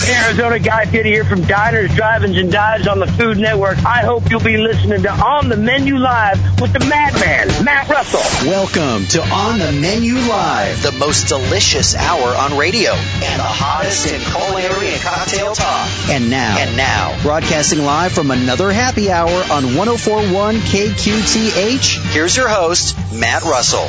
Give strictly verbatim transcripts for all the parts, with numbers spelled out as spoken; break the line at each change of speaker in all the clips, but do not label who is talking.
Arizona Guy Fieri here from Diners, Drive-Ins, and Dives on the Food Network. I hope you'll be listening to On the Menu Live with the Madman, Matt Russell.
Welcome to On the Menu Live,
the most delicious hour on radio and the hottest in culinary and cocktail talk.
And now,
and now,
broadcasting live from another happy hour on one oh four point one K Q T H,
here's your host, Matt Russell.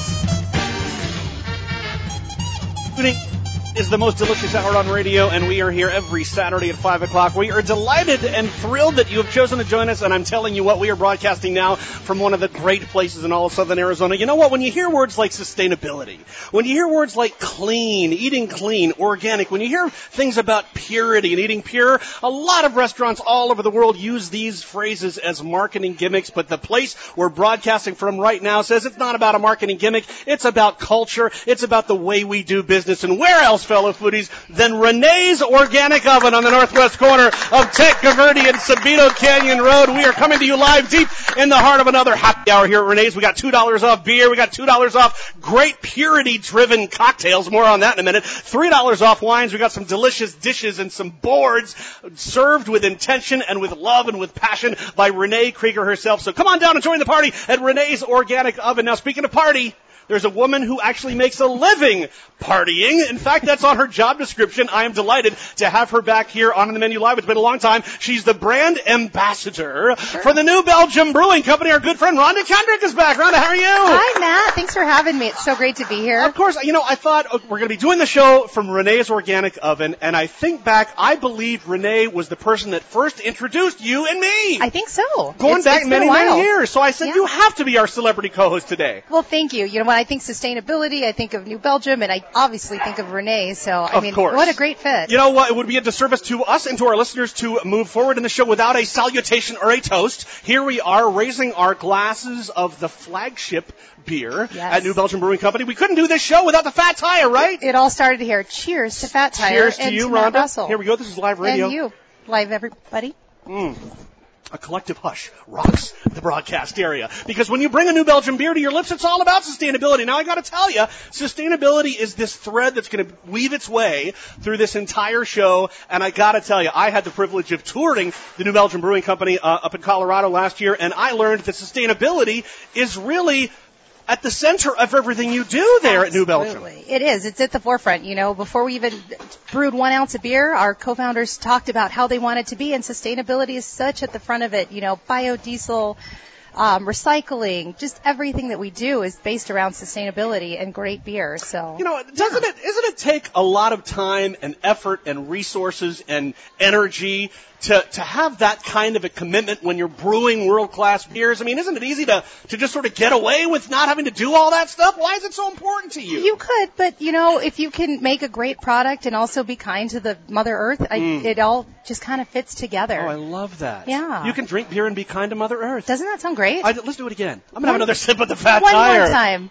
Is the most delicious hour on radio, and we are here every Saturday at five o'clock. We are delighted and thrilled that you have chosen to join us, and I'm telling you what, we are broadcasting now from one of the great places in all of Southern Arizona. You know what? When you hear words like sustainability, when you hear words like clean, eating clean, organic, when you hear things about purity and eating pure, a lot of restaurants all over the world use these phrases as marketing gimmicks, but the place we're broadcasting from right now says it's not about a marketing gimmick, it's about culture, it's about the way we do business. And where else, fellow foodies, than Renee's Organic Oven on the northwest corner of Tech Verde and Sabino Canyon Road. We are coming to you live deep in the heart of another happy hour here at Renee's. We got two dollars off beer. We got two dollars off great purity-driven cocktails. More on that in a minute. three dollars off wines. We got some delicious dishes and some boards served with intention and with love and with passion by Renee Krieger herself. So come on down and join the party at Renee's Organic Oven. Now, speaking of party, there's a woman who actually makes a living partying. In fact, that's on her job description. I am delighted to have her back here on the Menu Live. It's been a long time. She's the brand ambassador sure. for the New Belgium Brewing Company. Our good friend Rhonda Kendrick is back. Rhonda, how are you?
Hi, Matt. Thanks for having me. It's so great to be here.
Of course. You know, I thought uh, we're going to be doing the show from Renee's Organic Oven, and I think back, I believe Renee was the person that first introduced you and me.
I think so.
Going
it's,
back
it's
many, many years. So I said,
yeah.
you have to be our celebrity co-host today.
Well, thank you. You know, when I think sustainability, I think of New Belgium, and I obviously think of Renee. So, I
of
mean,
course.
what a great fit.
You know what? It would be a disservice to us and to our listeners to move forward in the show without a salutation or a toast. Here we are raising our glasses of the flagship beer
yes.
at New Belgium Brewing Company. We couldn't do this show without the Fat Tire, right?
It, it all started here. Cheers to Fat Tire.
Cheers to
and
you,
to Matt
Rhonda.
Russell.
Here we go. This is live radio.
And you. Live, everybody.
Mm. A collective hush rocks the broadcast area. Because when you bring a New Belgium beer to your lips, it's all about sustainability. Now, I got to tell you, sustainability is this thread that's going to weave its way through this entire show. And I got to tell you, I had the privilege of touring the New Belgium Brewing Company uh, up in Colorado last year, and I learned that sustainability is really at the center of everything you do there
Absolutely.
at New Belgium.
It is. It's at the forefront. You know, before we even brewed one ounce of beer, our co-founders talked about how they want it to be, and sustainability is such at the front of it. You know, biodiesel, um, recycling, just everything that we do is based around sustainability and great beer. So,
you know, doesn't
yeah.
it, isn't it take a lot of time and effort and resources and energy to, to have that kind of a commitment when you're brewing world-class beers? I mean, isn't it easy to, to just sort of get away with not having to do all that stuff? Why is it so important to you?
You could, but, you know, if you can make a great product and also be kind to the Mother Earth, I,
Mm.
it all just kind of fits together.
Oh, I love that.
Yeah.
You can drink beer and be kind to Mother Earth.
Doesn't that sound great?
I, let's do it again. I'm going to have another sip of the Fat
One
Tire.
more time.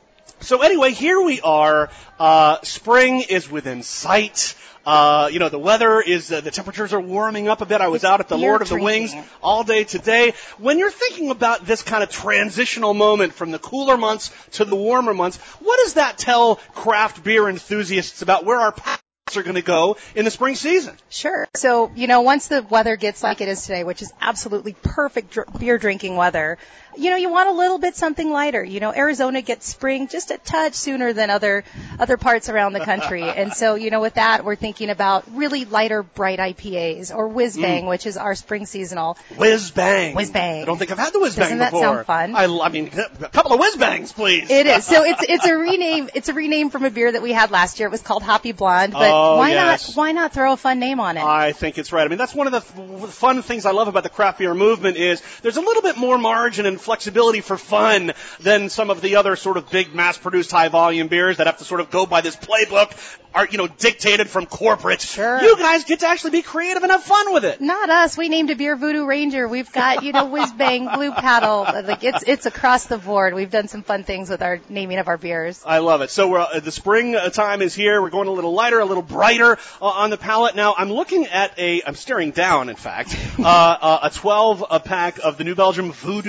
So anyway, here we are. Uh, spring is within sight. Uh, you know, the weather is, uh, the temperatures are warming up a bit. I was
It's
out at the
beer
Lord of the
drinking.
Wings all day today. When you're thinking about this kind of transitional moment from the cooler months to the warmer months, what does that tell craft beer enthusiasts about where our paths are going to go in the spring season?
Sure. So, you know, once the weather gets like it is today, which is absolutely perfect dr- beer drinking weather, you know, you want a little bit something lighter. You know, Arizona gets spring just a touch sooner than other other parts around the country. And so, you know, with that, we're thinking about really lighter, bright I P As or Whiz Bang, mm. which is our spring seasonal.
Whiz Bang.
Whiz Bang.
I don't think I've had the Whiz Bang
Doesn't that
before.
sound fun?
I, I mean, a couple of Whiz Bangs, please.
It is. So it's it's a rename. It's a rename from a beer that we had last year. It was called Hoppy Blonde. But
oh,
why
yes.
not? Why not throw a fun name on it?
I think it's right. I mean, that's one of the f- fun things I love about the craft beer movement is there's a little bit more margin and flexibility for fun than some of the other sort of big mass-produced high-volume beers that have to sort of go by this playbook, are, you know, dictated from corporate.
Sure.
You guys get to actually be creative and have fun with it.
Not us. We named a beer Voodoo Ranger. We've got, you know, Whiz Bang, Blue Paddle. Like it's it's across the board. We've done some fun things with our naming of our beers.
I love it. So we're, uh, the spring uh, time is here. We're going a little lighter, a little brighter uh, on the palate. Now I'm looking at a, I'm staring down, in fact, uh, uh, a twelve pack of the New Belgium Voodoo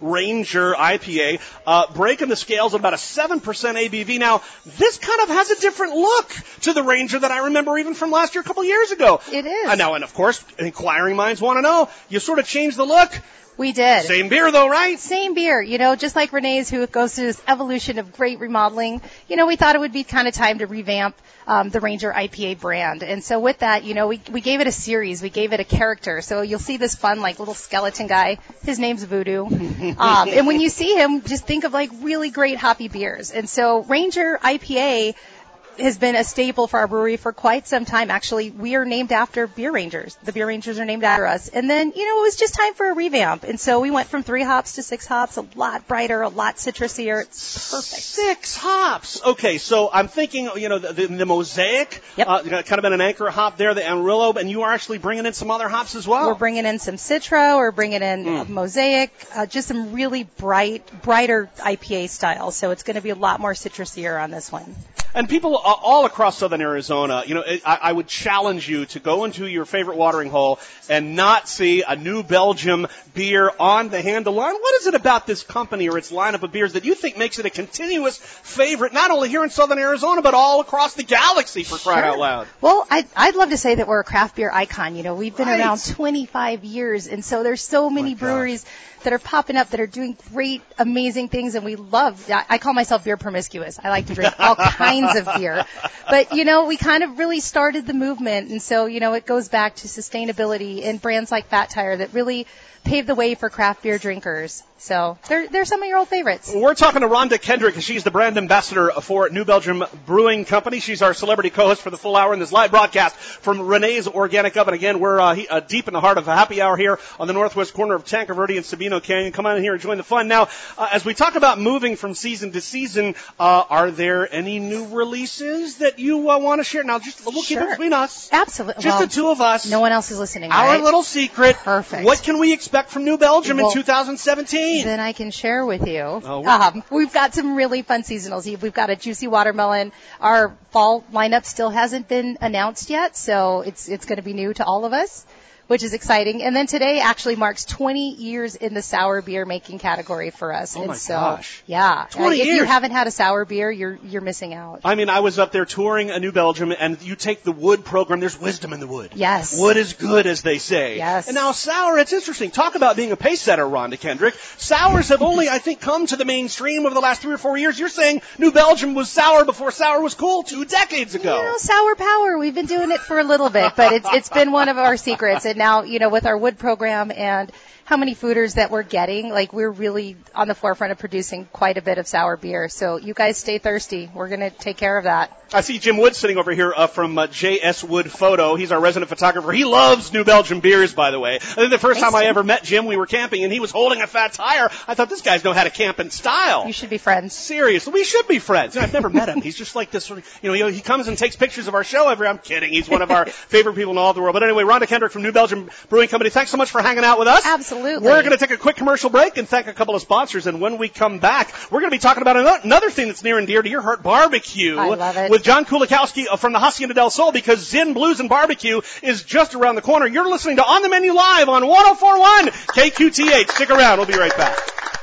Ranger I P A, uh, breaking the scales at about a seven percent A B V. Now, this kind of has a different look to the Ranger that I remember even from last year, a couple years ago.
It is.
Uh, now, and of course, inquiring minds want to know, you sort of changed the look.
We did.
Same beer though, right?
Same beer. You know, just like Renee's, who goes through this evolution of great remodeling, you know, we thought it would be kind of time to revamp um, the Ranger I P A brand. And so with that, you know, we, we gave it a series. We gave it a character. So you'll see this fun, like, little skeleton guy. His name's Voodoo. um, and when you see him, just think of, like, really great hoppy beers. And so Ranger I P A has been a staple for our brewery for quite some time. Actually, we are named after Beer Rangers. The Beer Rangers are named after us. And then, you know, it was just time for a revamp. And so we went from three hops to six hops, a lot brighter, a lot citrusier. It's perfect.
Six hops. Okay, so I'm thinking, you know, the, the, the Mosaic,
yep.
uh, kind of been an anchor hop there, the Amarillo, and you are actually bringing in some other hops as well.
We're bringing in some Citra, we're bringing in
Mm.
uh, Mosaic, uh, just some really bright, brighter I P A styles. So it's going to be a lot more citrusier on this one.
And people uh, all across southern Arizona, you know, I, I would challenge you to go into your favorite watering hole and not see a New Belgium beer on the handle line. What is it about this company or its lineup of beers that you think makes it a continuous favorite, not only here in southern Arizona, but all across the galaxy, for crying
Sure.
out loud?
Well, I'd, I'd love to say that we're a craft beer icon. You know, we've been
Right.
around twenty-five years, and so there's so many
My
breweries that are popping up that are doing great, amazing things, and we love, I, I call myself beer promiscuous. I like to drink all kinds of beer. But, you know, we kind of really started the movement, and so, you know, it goes back to sustainability and brands like Fat Tire that really paved the way for craft beer drinkers. So they're, they're some of your old favorites.
We're talking to Rhonda Kendrick. She's the brand ambassador for New Belgium Brewing Company. She's our celebrity co-host for the full hour in this live broadcast from Renee's Organic Oven. Again, we're uh, he, uh, deep in the heart of a happy hour here on the northwest corner of Tanque Verde and Sabino Canyon. Come on in here and join the fun. Now, uh, as we talk about moving from season to season, uh, are there any new releases that you uh, want to share? Now, just we'll keep
Sure.
it between us.
Absolutely.
Just
Well,
the two of us.
No one else is listening,
Our
right?
little secret.
Perfect.
What can we expect from New Belgium
Well,
in two thousand seventeen?
Then I can share with you.
Oh.
Um, we've got some really fun seasonals. We've got a juicy watermelon. Our fall lineup still hasn't been announced yet, so it's it's going to be new to all of us, which is exciting. And then today actually marks twenty years in the sour beer making category for us.
Oh
and
my
so,
gosh.
Yeah.
twenty
if
years.
you haven't had a sour beer, you're you're missing out.
I mean, I was up there touring a New Belgium, and you take the wood program. There's wisdom in the wood.
Yes.
Wood is good, as they say.
Yes.
And now sour, it's interesting. Talk about being a pace setter, Rhonda Kendrick. Sours have only, I think, come to the mainstream over the last three or four years. You're saying New Belgium was sour before sour was cool two decades ago.
You know, sour power. We've been doing it for a little bit, but it's it's been one of our secrets. And now, you know, with our wood program and how many fooders that we're getting, like we're really on the forefront of producing quite a bit of sour beer. So you guys stay thirsty. We're going to take care of that.
I see Jim Wood sitting over here uh, from uh, J S Wood Photo. He's our resident photographer. He loves New Belgium beers, by the way. I think the first
Thanks,
time I
Jim.
ever met Jim, we were camping, and he was holding a Fat Tire. I thought, this guy's know how to camp in style.
You should be friends.
Seriously, we should be friends. I've never met him. He's just like this sort of, you know, he comes and takes pictures of our show every, I'm kidding. He's one of our favorite people in all the world. But anyway, Rhonda Kendrick from New Belgium Brewing Company, thanks so much for hanging out with us.
Absolutely.
We're going to take a quick commercial break and thank a couple of sponsors. And when we come back, we're going to be talking about another thing that's near and dear to your heart, barbecue.
I love it.
With John Kulikowski from the Hacienda del Sol, because Zin Blues and Barbecue is just around the corner. You're listening to On the Menu Live on one oh four point one K Q T H. Stick around. We'll be right back.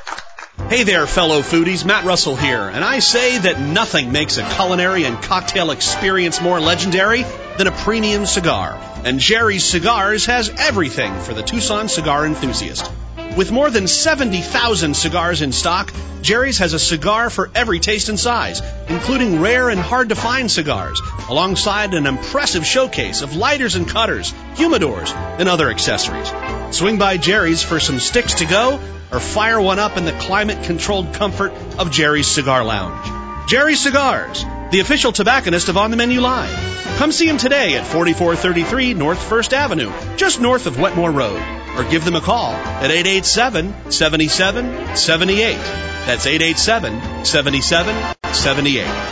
Hey there, fellow foodies. Matt Russell here, and I say that nothing makes a culinary and cocktail experience more legendary than a premium cigar. And Jerry's Cigars has everything for the Tucson cigar enthusiast. With more than seventy thousand cigars in stock, Jerry's has a cigar for every taste and size, including rare and hard-to-find cigars, alongside an impressive showcase of lighters and cutters, humidors, and other accessories. Swing by Jerry's for some sticks to go, or fire one up in the climate-controlled comfort of Jerry's Cigar Lounge. Jerry's Cigars, the official tobacconist of On the Menu Live. Come see him today at forty-four thirty-three North First Avenue, just north of Wetmore Road. Or give them a call at eight eight seven, seven seven seven eight. That's eight eight seven, seven seven seven eight.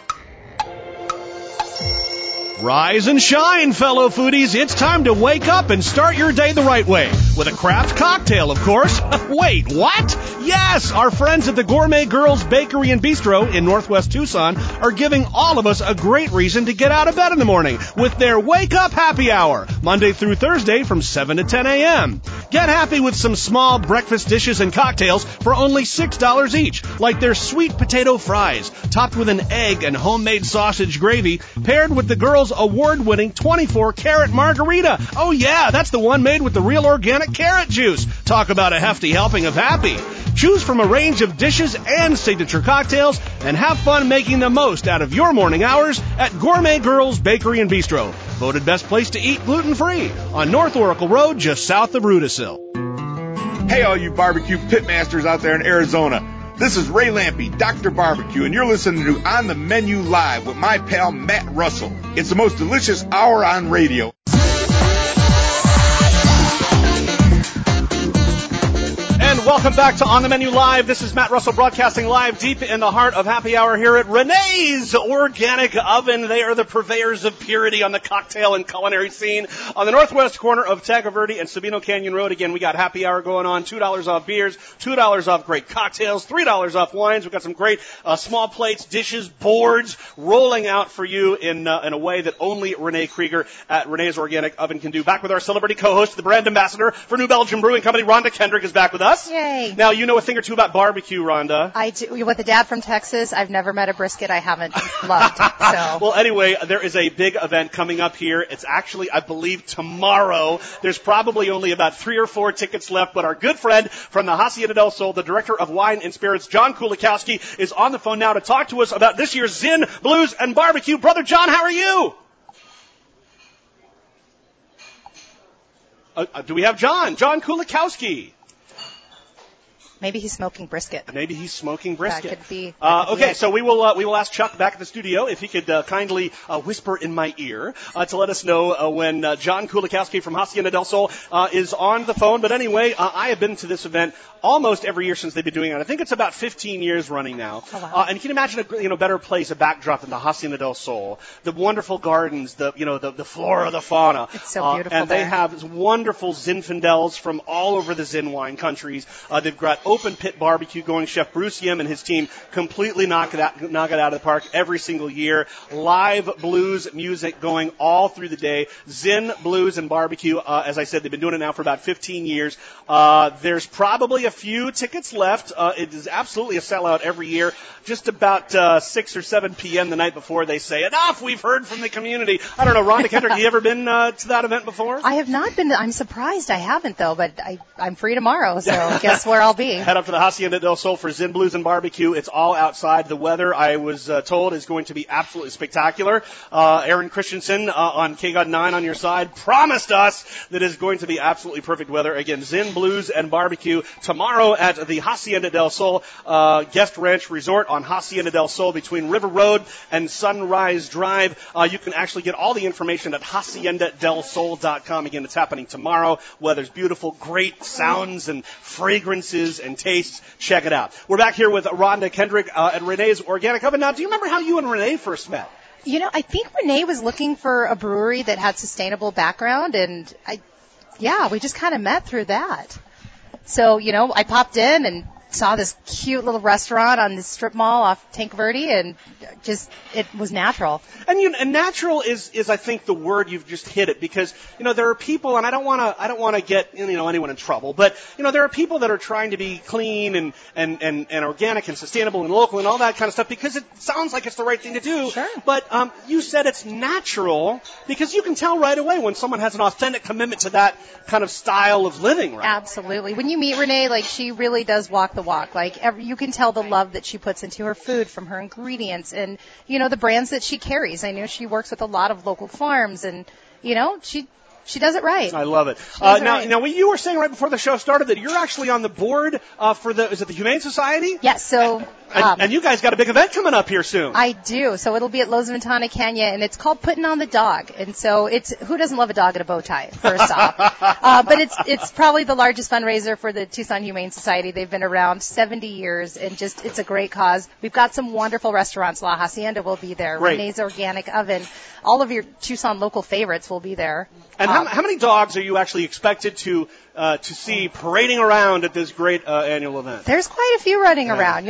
Rise and shine, fellow foodies. It's time to wake up and start your day the right way. With a craft cocktail, of course. Wait, what? Yes, our friends at the Gourmet Girls Bakery and Bistro in Northwest Tucson are giving all of us a great reason to get out of bed in the morning with their Wake Up Happy Hour, Monday through Thursday from seven to ten a.m. Get happy with some small breakfast dishes and cocktails for only six dollars each, like their sweet potato fries, topped with an egg and homemade sausage gravy, paired with the girls' award-winning twenty-four karat margarita. Oh yeah, that's the one made with the real organic carrot juice. Talk about a hefty helping of happy. Choose from a range of dishes and signature cocktails and have fun making the most out of your morning hours at Gourmet Girls Bakery and Bistro. Voted best place to eat gluten-free on North Oracle Road, just south of Rudisill.
Hey, all you barbecue pitmasters out there in Arizona. This is Ray Lampy, Doctor Barbecue, and you're listening to On the Menu Live with my pal Matt Russell. It's the most delicious hour on radio.
And welcome back to On the Menu Live. This is Matt Russell broadcasting live deep in the heart of happy hour here at Renee's Organic Oven. They are the purveyors of purity on the cocktail and culinary scene on the northwest corner of Taga Verde and Sabino Canyon Road. Again, we got happy hour going on, two dollars off beers, two dollars off great cocktails, three dollars off wines. We've got some great uh, small plates, dishes, boards rolling out for you in uh, in a way that only Renee Krieger at Renee's Organic Oven can do. Back with our celebrity co-host, the brand ambassador for New Belgium Brewing Company, Rhonda Kendrick, is back with us.
Yay.
Now, you know a thing or two about barbecue, Rhonda.
I do. With a dad from Texas, I've never met a brisket I haven't loved. So.
Well, anyway, there is a big event coming up here. It's actually, I believe, tomorrow. There's probably only about three or four tickets left, but our good friend from the Hacienda del Sol, the director of wine and spirits, John Kulikowski, is on the phone now to talk to us about this year's Zin, Blues, and Barbecue. Brother John, how are you? Uh, uh, do we have John? John Kulikowski.
Maybe he's smoking brisket.
Maybe he's smoking brisket.
That could be. That
uh,
could be
okay,
it.
so we will uh, we will ask Chuck back at the studio if he could uh, kindly uh, whisper in my ear uh, to let us know uh, when uh, John Kulikowski from Hacienda del Sol uh, is on the phone. But anyway, uh, I have been to this event almost every year since they've been doing it. I think it's about fifteen years running now.
Oh, wow.
uh, and you can imagine a you know better place, a backdrop than the Hacienda del Sol. The wonderful gardens, the you know the, the flora, the fauna.
It's so beautiful
uh, And
there.
they have wonderful Zinfandels from all over the Zin wine countries. Uh, they've got open pit barbecue going. Chef Bruce Yim and his team completely knock it out, knock it out of the park every single year. Live blues music going all through the day. Zin, blues, and barbecue. Uh, as I said, they've been doing it now for about fifteen years. Uh, there's probably a few tickets left. Uh, it is absolutely a sellout every year. Just about uh, six or seven p.m. the night before, they say, enough, we've heard from the community. I don't know, Rhonda Kendrick, have you ever been uh, to that event before?
I have not been. I'm surprised I haven't, though, but I, I'm free tomorrow, so guess where I'll be.
Head up to the Hacienda del Sol for Zin, Blues, and Barbecue. It's all outside. The weather, I was uh, told, is going to be absolutely spectacular. Uh, Aaron Christensen uh, on K God nine on your side promised us that it's going to be absolutely perfect weather. Again, Zin, Blues, and Barbecue tomorrow at the Hacienda del Sol uh, Guest Ranch Resort on Hacienda del Sol between River Road and Sunrise Drive. Uh, you can actually get all the information at hacienda del sol dot com. Again, it's happening tomorrow. Weather's beautiful, great sounds and fragrances and tastes. Check it out. We're back here with Rhonda Kendrick uh, at Renee's Organic Oven. Now, do you remember how you and Renee first met?
You know, I think Renee was looking for a brewery that had sustainable background, and I, yeah, we just kind of met through that. So, you know, I popped in and saw this cute little restaurant on the strip mall off Tank Verde, and just, it was natural.
And, you know, and natural is, is, I think, the word. You've just hit it, because, you know, there are people, and I don't want to, I don't want to get, you know, anyone in trouble, but, you know, there are people that are trying to be clean and, and, and, and organic and sustainable and local and all that kind of stuff because it sounds like it's the right thing to do.
Sure.
But, um, you said it's natural because you can tell right away when someone has an authentic commitment to that kind of style of living, right?
Absolutely. When you meet Renee, like, she really does walk the walk. Like, every, you can tell the love that she puts into her food from her ingredients and, you know, the brands that she carries. I know she works with a lot of local farms, and, you know, she she does it right.
I love it.
She
Uh,
does it
now,
right.
now, what you were saying right before the show started that you're actually on the board uh, for the, is it the Humane Society?
Yes, so...
And,
Um,
and you guys got a big event coming up here soon.
I do. So it'll be at Los Ventana Canyon, and it's called Putting on the Dog. And so it's, who doesn't love a dog in a bow tie, first off? uh, but it's it's probably the largest fundraiser for the Tucson Humane Society. They've been around seventy years, and just, it's a great cause. We've got some wonderful restaurants. La Hacienda will be there.
Great.
Renee's Organic Oven. All of your Tucson local favorites will be there.
And
Um,
how, how many dogs are you actually expected to uh, to see parading around at this great uh, annual event?
There's quite a few running around. You'll, you, they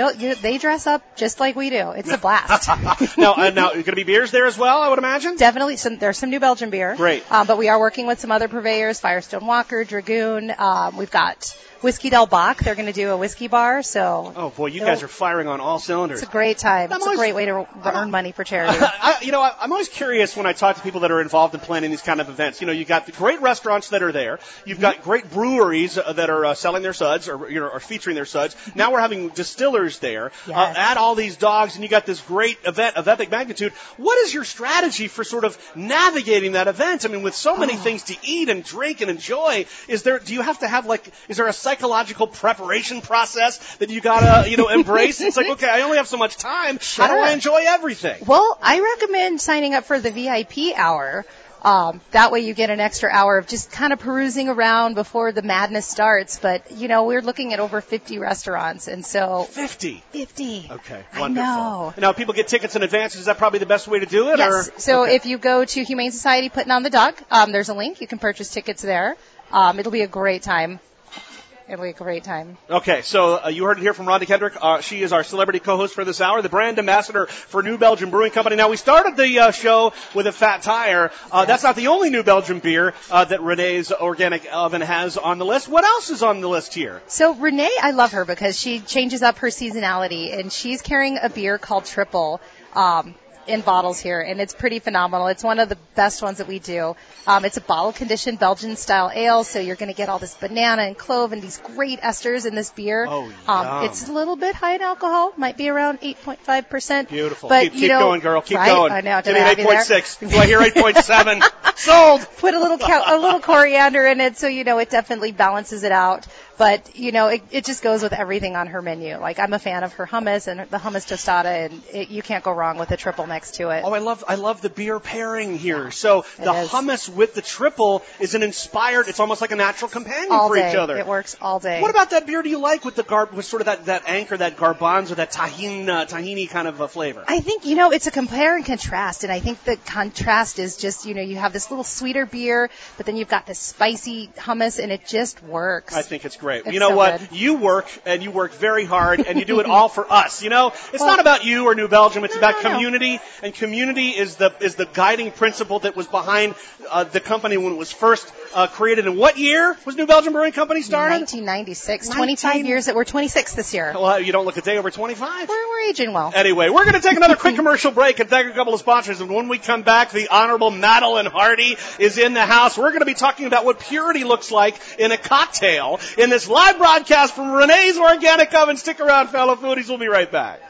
they dress up just like we do. It's a blast.
now, uh, now, going to be beers there as well, I would imagine?
Definitely. Some, there's some New Belgium beer.
Great.
Um, but we are working with some other purveyors, Firestone Walker, Dragoon. Um, we've got Whiskey Del Bach. They're going to do a whiskey bar. So.
Oh, boy, you guys are firing on all cylinders.
It's a great time.
I'm
it's
always,
a great way to earn money for charity.
I, you know, I, I'm always curious when I talk to people that are involved in planning these kind of events. You know, you got the great restaurants that are there. You've mm-hmm. got great breweries uh, that are uh, selling their suds or, you know, or featuring their suds. Now we're having distillers there.
Yes.
Uh, add all these dogs, and you got this great event of epic magnitude. What is your strategy for sort of navigating that event? I mean, with so many oh. things to eat and drink and enjoy, is there? Do you have to have like? Is there a psychological preparation process that you gotta, you know, embrace? It's like, okay, I only have so much time.
Sure.
How do I enjoy everything?
Well, I recommend signing up for the V I P hour. Um, that way you get an extra hour of just kind of perusing around before the madness starts. But, you know, we're looking at over fifty restaurants, and so...
fifty?
fifty.
Okay,
I
wonderful.
know.
Now, people get tickets in advance. Is that probably the best way to do it?
Yes.
Or?
So
okay.
if you go to Humane Society Putting on the Dog, um, there's a link. You can purchase tickets there. Um, it'll be a great time. It'll be a great time.
Okay, so uh, you heard it here from Rhonda Kendrick. Uh, she is our celebrity co-host for this hour, the brand ambassador for New Belgium Brewing Company. Now, we started the uh, show with a Fat Tire. Uh, that's not the only New Belgium beer uh, that Renee's Organic Oven has on the list. What else is on the list here?
So Renee, I love her because she changes up her seasonality, and she's carrying a beer called Triple. Um, in bottles here, and it's pretty phenomenal. It's one of the best ones that we do. Um, it's a bottle-conditioned Belgian-style ale, so you're going to get all this banana and clove and these great esters in this beer.
Oh,
um, it's a little bit high in alcohol, might be around eight point five percent.
Beautiful.
But,
keep
you
keep
know,
going, girl. Keep
right?
going.
I know.
Give me eight point six. Do I hear eight point seven?
Sold. Put a little ca- a little coriander in it, so you know it definitely balances it out. But, you know, it, it just goes with everything on her menu. Like, I'm a fan of her hummus and the hummus tostada, and it, you can't go wrong with a triple next to it.
Oh, I love I love the beer pairing here. So
it
the
is.
hummus with the triple is an inspired, it's almost like a natural companion
all
for
day.
each other.
It works all day.
What about that beer do you like with the gar- with sort of that, that anchor, that garbanzo, that tahini, uh, tahini kind of a flavor?
I think, you know, it's a compare and contrast, and I think the contrast is just, you know, you have this little sweeter beer, but then you've got this spicy hummus, and it just works.
I think it's great.
It's
you know
so
what?
good.
You work, and you work very hard, and you do it all for us. You know, it's
well,
not about you or New Belgium. It's
no,
about
no,
community, no. and community is the is the guiding principle that was behind uh, the company when it was first uh, created. In what year was New Belgium Brewing Company started?
nineteen ninety-six. twenty-five years. That we're twenty-six this year.
Well, you don't look a day over twenty-five.
We're, we're aging well.
Anyway, we're going to take another quick commercial break and thank a couple of sponsors. And when we come back, the Honorable Madeline Hardy is in the house. We're going to be talking about what purity looks like in a cocktail in this live broadcast from Renee's Organic Oven. Stick around, fellow foodies. We'll be right back.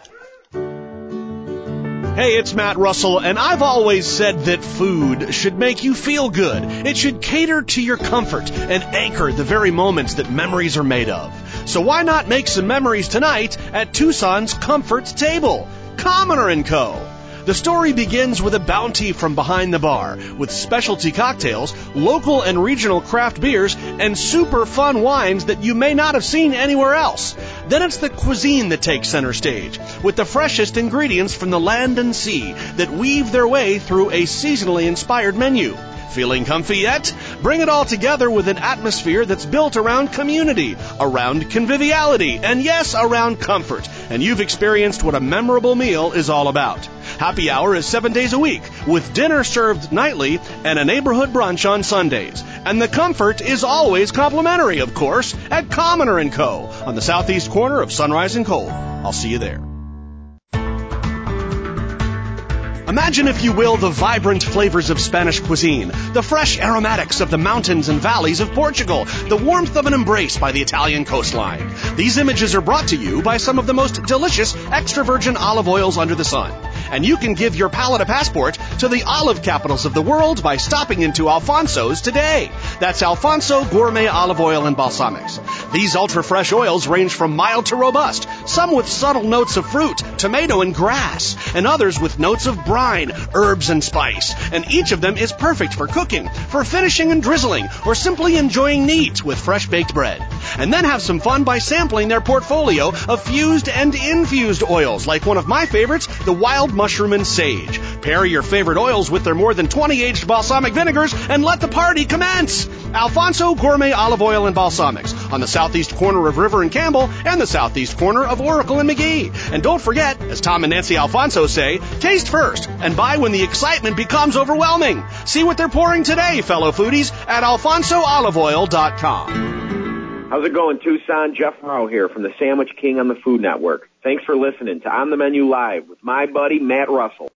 Hey, it's Matt Russell, and I've always said that food should make you feel good. It should cater to your comfort and anchor the very moments that memories are made of. So why not make some memories tonight at Tucson's Comfort Table? Commoner and Co. The story begins with a bounty from behind the bar, with specialty cocktails, local and regional craft beers, and super fun wines that you may not have seen anywhere else. Then it's the cuisine that takes center stage, with the freshest ingredients from the land and sea that weave their way through a seasonally inspired menu. Feeling comfy yet? Bring it all together with an atmosphere that's built around community, around conviviality, and yes, around comfort. And you've experienced what a memorable meal is all about. Happy Hour is seven days a week, with dinner served nightly and a neighborhood brunch on Sundays. And the comfort is always complimentary, of course, at Commoner and Co. on the southeast corner of Sunrise and Cole. I'll see you there. Imagine, if you will, the vibrant flavors of Spanish cuisine, the fresh aromatics of the mountains and valleys of Portugal, the warmth of an embrace by the Italian coastline. These images are brought to you by some of the most delicious extra virgin olive oils under the sun. And you can give your palate a passport to the olive capitals of the world by stopping into Alfonso's today. That's Alfonso Gourmet Olive Oil and Balsamics. These ultra-fresh oils range from mild to robust, some with subtle notes of fruit, tomato, and grass, and others with notes of brine, herbs, and spice. And each of them is perfect for cooking, for finishing and drizzling, or simply enjoying neat with fresh baked bread. And then have some fun by sampling their portfolio of fused and infused oils, like one of my favorites, the Wild Mushroom and Sage. Pair your favorite oils with their more than twenty aged balsamic vinegars and let the party commence. Alfonso Gourmet Olive Oil and Balsamics, on the southeast corner of River and Campbell and the southeast corner of Oracle and McGee. And don't forget, as Tom and Nancy Alfonso say, taste first and buy when the excitement becomes overwhelming. See what they're pouring today, fellow foodies, at alfonso olive oil dot com.
How's it going, Tucson? Jeff Morrow here from the Sandwich King on the Food Network. Thanks for listening to On the Menu Live with my buddy Matt Russell.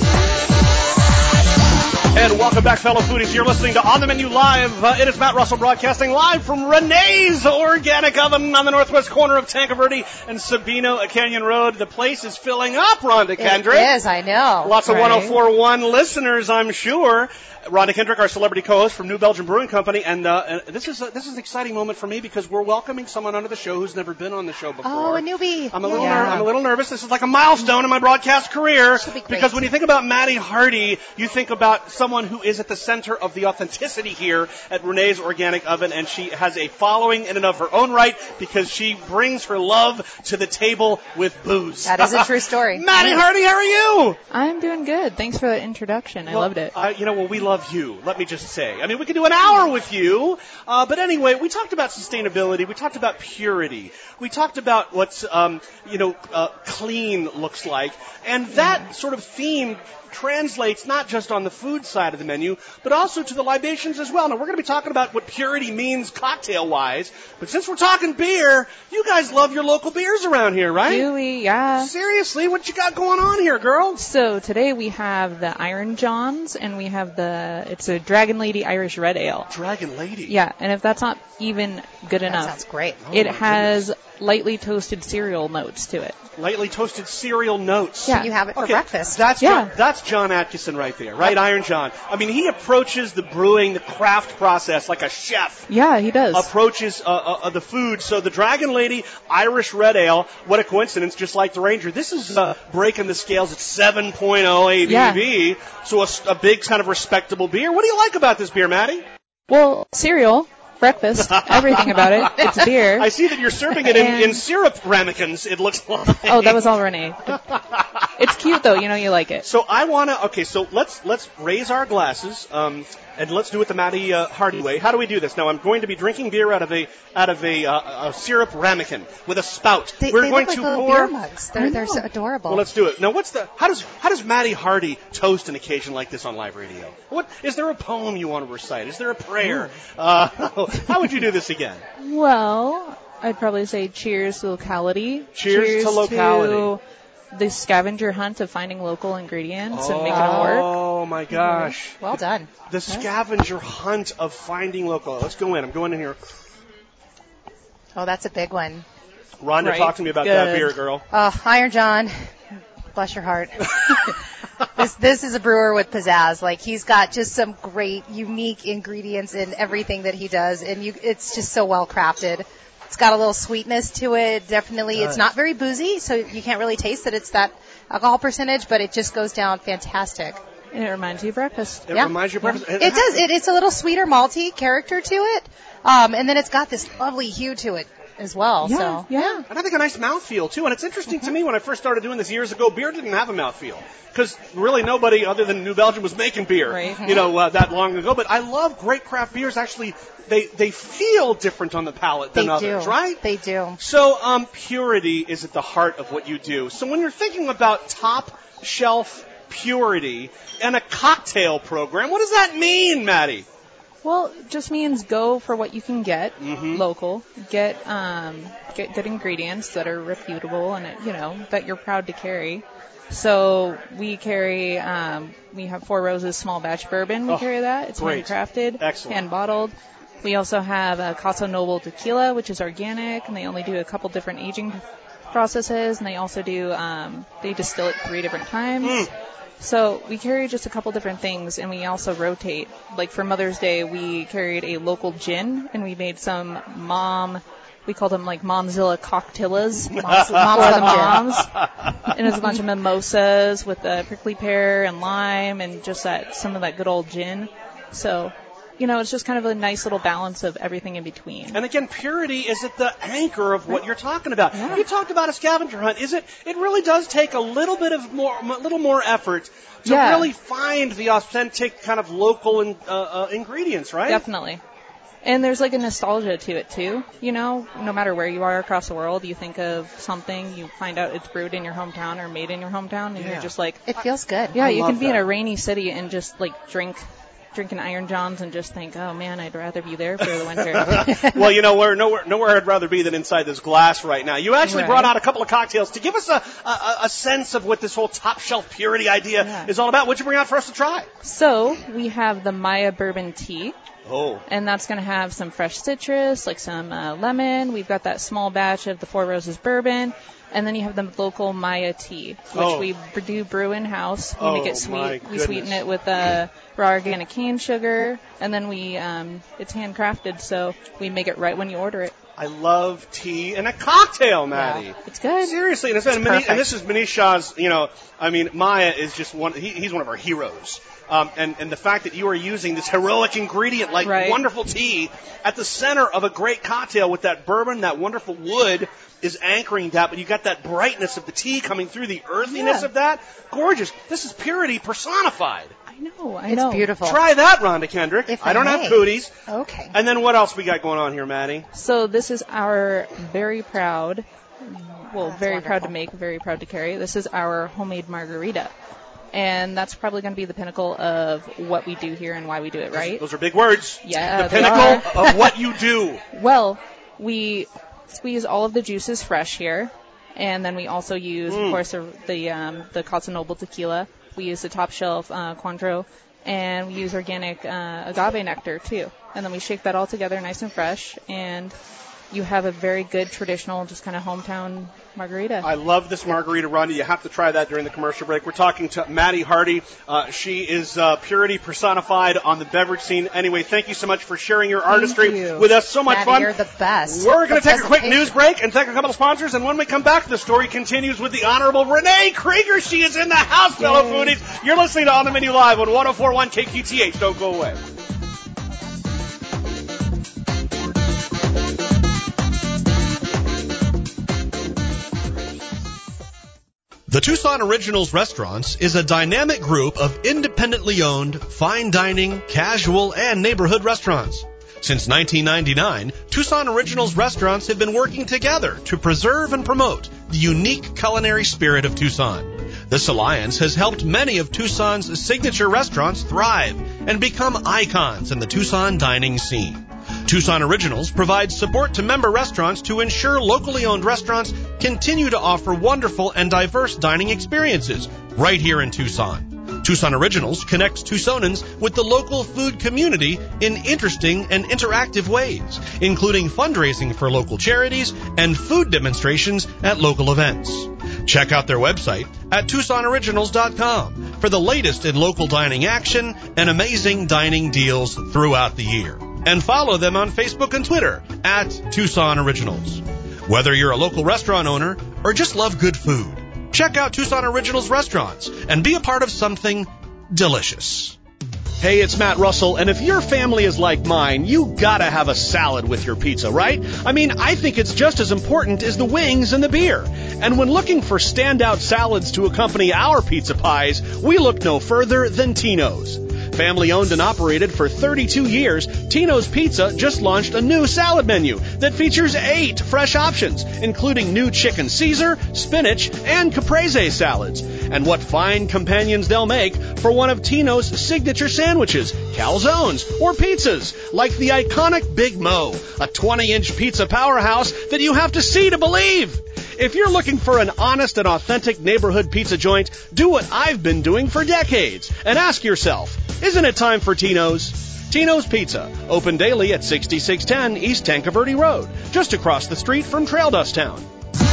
And welcome back, fellow foodies. You're listening to On the Menu Live. Uh, it is Matt Russell broadcasting live from Renee's Organic Oven on the northwest corner of Tanque Verde and Sabino Canyon Road. The place is filling up, Rhonda Kendrick.
It is, I know.
Lots of
right?
one oh four point one listeners, I'm sure. Rhonda Kendrick, our celebrity co-host from New Belgium Brewing Company, and uh, and this is a, this is an exciting moment for me because we're welcoming someone onto the show who's never been on the show before.
Oh, a newbie.
I'm a
yeah.
little ner- I'm a little nervous. This is like a milestone in my broadcast career
Be
because when you think about Maddie Hardy, you think about someone who is at the center of the authenticity here at Renee's Organic Oven, and she has a following in and of her own right because she brings her love to the table with booze.
That is a true story.
Maddie Hardy, how are you?
I'm doing good. Thanks for the introduction. I
well,
loved it.
Uh, you know, well, we love you. Let me just say. I mean, we could do an hour with you. Uh, but anyway, we talked about sustainability. We talked about purity. We talked about what's, um, you know, uh, clean looks like. And that sort of theme translates not just on the food side of the menu, but also to the libations as well. Now, we're going to be talking about what purity means cocktail-wise, but since we're talking beer, you guys love your local beers around here, right?
Do we? Yeah.
Seriously, what you got going on here, girl?
So today we have the Iron Johns, and we have the, it's a Dragon Lady Irish Red Ale.
Dragon Lady?
Yeah, and if that's not even good
that
enough.
Sounds great.
It
Oh,
has
goodness.
lightly toasted cereal notes to it.
Lightly toasted cereal notes.
Yeah.
You have it for
Okay,
breakfast.
That's
Yeah.
John, that's John Atkinson right there, right? Iron John. I mean, he approaches the brewing, the craft process like a chef.
Yeah, he does.
Approaches uh, uh, the food. So the Dragon Lady Irish Red Ale, what a coincidence, just like the Ranger. This is uh, breaking the scales at seven point oh A B V,
Yeah.
so a, a big kind of respectable beer. What do you like about this beer, Maddie?
Well, cereal, breakfast, everything about it. It's beer.
I see that you're serving it in,
And-
in syrup ramekins, it looks like.
Oh, that was all Renee. It's cute though, you know you like it.
So I want to, okay, so let's let's raise our glasses, um, and let's do it the Maddie uh, Hardy way. How do we do this? Now I'm going to be drinking beer out of a out of a, uh, a syrup ramekin with a spout.
They,
We're
they
going
look
to
like little
pour.
beer mugs. They're, they're so adorable.
Well, let's do it. Now, what's the how does how does Maddie Hardy toast an occasion like this on live radio? What is there a poem you want to recite? Is there a prayer? Uh, how would you do this again?
Well, I'd probably say cheers to locality.
Cheers to locality.
To the scavenger hunt of finding local ingredients and making it work.
Oh my gosh!
Well done.
The scavenger hunt of finding local. Let's go in. I'm going in here.
Oh, that's a big one.
Rhonda,
Right.
talk to me about that
Good.
beer, girl.
Oh, Iron John. Bless your heart. this this is a brewer with pizzazz. Like, he's got just some great, unique ingredients in everything that he does, and you, it's just so well crafted. It's got a little sweetness to it. Definitely, it's not very boozy, so you can't really taste that it's that alcohol percentage, but it just goes down fantastic.
And it reminds you of breakfast.
It
Yeah.
reminds you of breakfast.
It does. It, it's a little sweeter, malty character to it, um, and then it's got this lovely hue to it as well.
Yeah,
so
yeah.
And I think a nice mouthfeel, too. And it's interesting to me when I first started doing this years ago, beer didn't have a mouthfeel. Because really nobody other than New Belgium was making beer,
Right.
you know, uh, that long ago. But I love great craft beers. Actually, they, they feel different on the palate than
they
others,
do.
right?
They do.
So um, purity is at the heart of what you do. So when you're thinking about top shelf purity and a cocktail program, what does that mean, Maddie?
Well, it just means go for what you can get
Mhm.
local. Get um, get good ingredients that are reputable and you know that you're proud to carry. So we carry um, we have Four Roses small batch bourbon. We
Oh,
carry that. It's
great.
handcrafted,
Excellent.
hand bottled. We also have a Casa Noble tequila, which is organic, and they only do a couple different aging processes, and they also do um, they distill it three different times.
Mm.
So we carry just a couple different things, and we also rotate. Like for Mother's Day, we carried a local gin, and we made some mom, we called them like Momzilla cocktaillas
Mom's, mom's
for the
love
moms. And it was a bunch of mimosas with the prickly pear and lime and just that some of that good old gin. So, you know, it's just kind of a nice little balance of everything in between.
And again, purity is at the anchor of what you're talking about.
Yeah.
You talked about a scavenger hunt. Is it? It really does take a little bit of more, a little more effort to
Yeah.
really find the authentic kind of local in, uh, uh, ingredients, right?
Definitely. And there's like a nostalgia to it too, you know, no matter where you are across the world, you think of something, you find out it's brewed in your hometown or made in your hometown, and
yeah.
you're just like,
it feels good.
Yeah,
I
you can be
that.
in a rainy city and just like drink, drink an Iron John's and just think, oh man, I'd rather be there for the winter.
Well, you know, we're nowhere, nowhere I'd rather be than inside this glass right now. You actually
right.
brought out a couple of cocktails to give us a, a, a sense of what this whole top shelf purity idea
yeah.
is all about. What'd you bring out for us to try?
So we have the Maya Bourbon Tea.
Oh.
And that's going to have some fresh citrus, like some uh, lemon. We've got that small batch of the Four Roses Bourbon. And then you have the local Maya tea, which
oh.
we do brew in-house. We
oh,
make it sweet. We
goodness.
sweeten it with uh, raw organic cane sugar. And then we, um, it's handcrafted, so we make it right when you order it.
I love tea and a cocktail, Maddie.
Yeah, it's good.
Seriously, and, it's, and, Manish, and this is Manish Shah's, you know, I mean, Maya is just one, he, he's one of our heroes. Um, and, and the fact that you are using this heroic ingredient like
right.
wonderful tea at the center of a great cocktail with that bourbon, that wonderful wood is anchoring that, but you got that brightness of the tea coming through, the earthiness
yeah.
of that. Gorgeous. This is purity personified.
I know, I
it's
know.
It's beautiful.
Try that, Rhonda Kendrick.
If
I don't
I
have
may.
cooties.
Okay.
And then what else we got going on here, Maddie?
So this is our very proud, well,
That's
very
wonderful.
proud to make, very proud to carry. This is our homemade margarita. And that's probably going to be the pinnacle of what we do here and why we do it, right?
Those are big words.
Yeah,
the
they
pinnacle
are.
of what you do.
Well, we squeeze all of the juices fresh here, and then we also use,
Mm.
of course, the the, um, the Casa Noble tequila. We use the top shelf uh, Cointreau, and we use organic uh, agave nectar too. And then we shake that all together, nice and fresh, and you have a very good traditional, just kind of hometown margarita.
I love this margarita, Rhonda. You have to try that during the commercial break. We're talking to Maddie Hardy. Uh, she is uh, purity personified on the beverage scene. Anyway, thank you so much for sharing your artistry
you.
with us. So much
Maddie,
fun.
You're the best.
We're going to
The
take a quick
presentation.
news break and thank a couple of sponsors. And when we come back, the story continues with the Honorable Renee Krieger. She is in the house, fellow foodies. You're listening to On the Menu Live on one oh four point one K Q T H. Don't go away.
The Tucson Originals Restaurants is a dynamic group of independently owned, fine dining, casual, and neighborhood restaurants. Since nineteen ninety-nine, Tucson Originals Restaurants have been working together to preserve and promote the unique culinary spirit of Tucson. This alliance has helped many of Tucson's signature restaurants thrive and become icons in the Tucson dining scene. Tucson Originals provides support to member restaurants to ensure locally owned restaurants continue to offer wonderful and diverse dining experiences right here in Tucson. Tucson Originals connects Tucsonans with the local food community in interesting and interactive ways, including fundraising for local charities and food demonstrations at local events. Check out their website at Tucson Originals dot com for the latest in local dining action and amazing dining deals throughout the year. And follow them on Facebook and Twitter at Tucson Originals. Whether you're a local restaurant owner or just love good food, check out Tucson Originals Restaurants and be a part of something delicious.
Hey, it's Matt Russell, and if your family is like mine, you gotta have a salad with your pizza, right? I mean, I think it's just as important as the wings and the beer. And when looking for standout salads to accompany our pizza pies, we look no further than Tino's. Family owned and operated for thirty-two years, Tino's Pizza just launched a new salad menu that features eight fresh options, including new chicken Caesar, spinach, and caprese salads. And what fine companions they'll make for one of Tino's signature sandwiches, calzones, or pizzas, like the iconic Big Mo, a twenty-inch pizza powerhouse that you have to see to believe. If you're looking for an honest and authentic neighborhood pizza joint, do what I've been doing for decades and ask yourself, isn't it time for Tino's? Tino's Pizza, open daily at sixty-six ten East Tancaverde Road, just across the street from Trail Dust Town.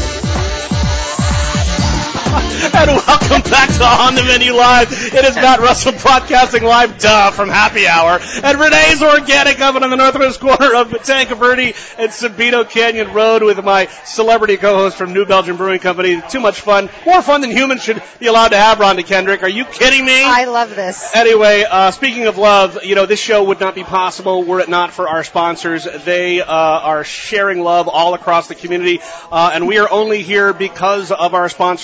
And welcome back to On the Menu Live. It is Matt Russell broadcasting live, duh, from Happy Hour at Renee's Organic Oven on the northwest corner of Tancaverde and Sabino Canyon Road with my celebrity co-host from New Belgium Brewing Company. Too much fun. More fun than humans should be allowed to have, Rhonda Kendrick. Are you kidding me?
I love this.
Anyway, uh, speaking of love, you know, this show would not be possible were it not for our sponsors. They uh, are sharing love all across the community, uh, and we are only here because of our sponsors. And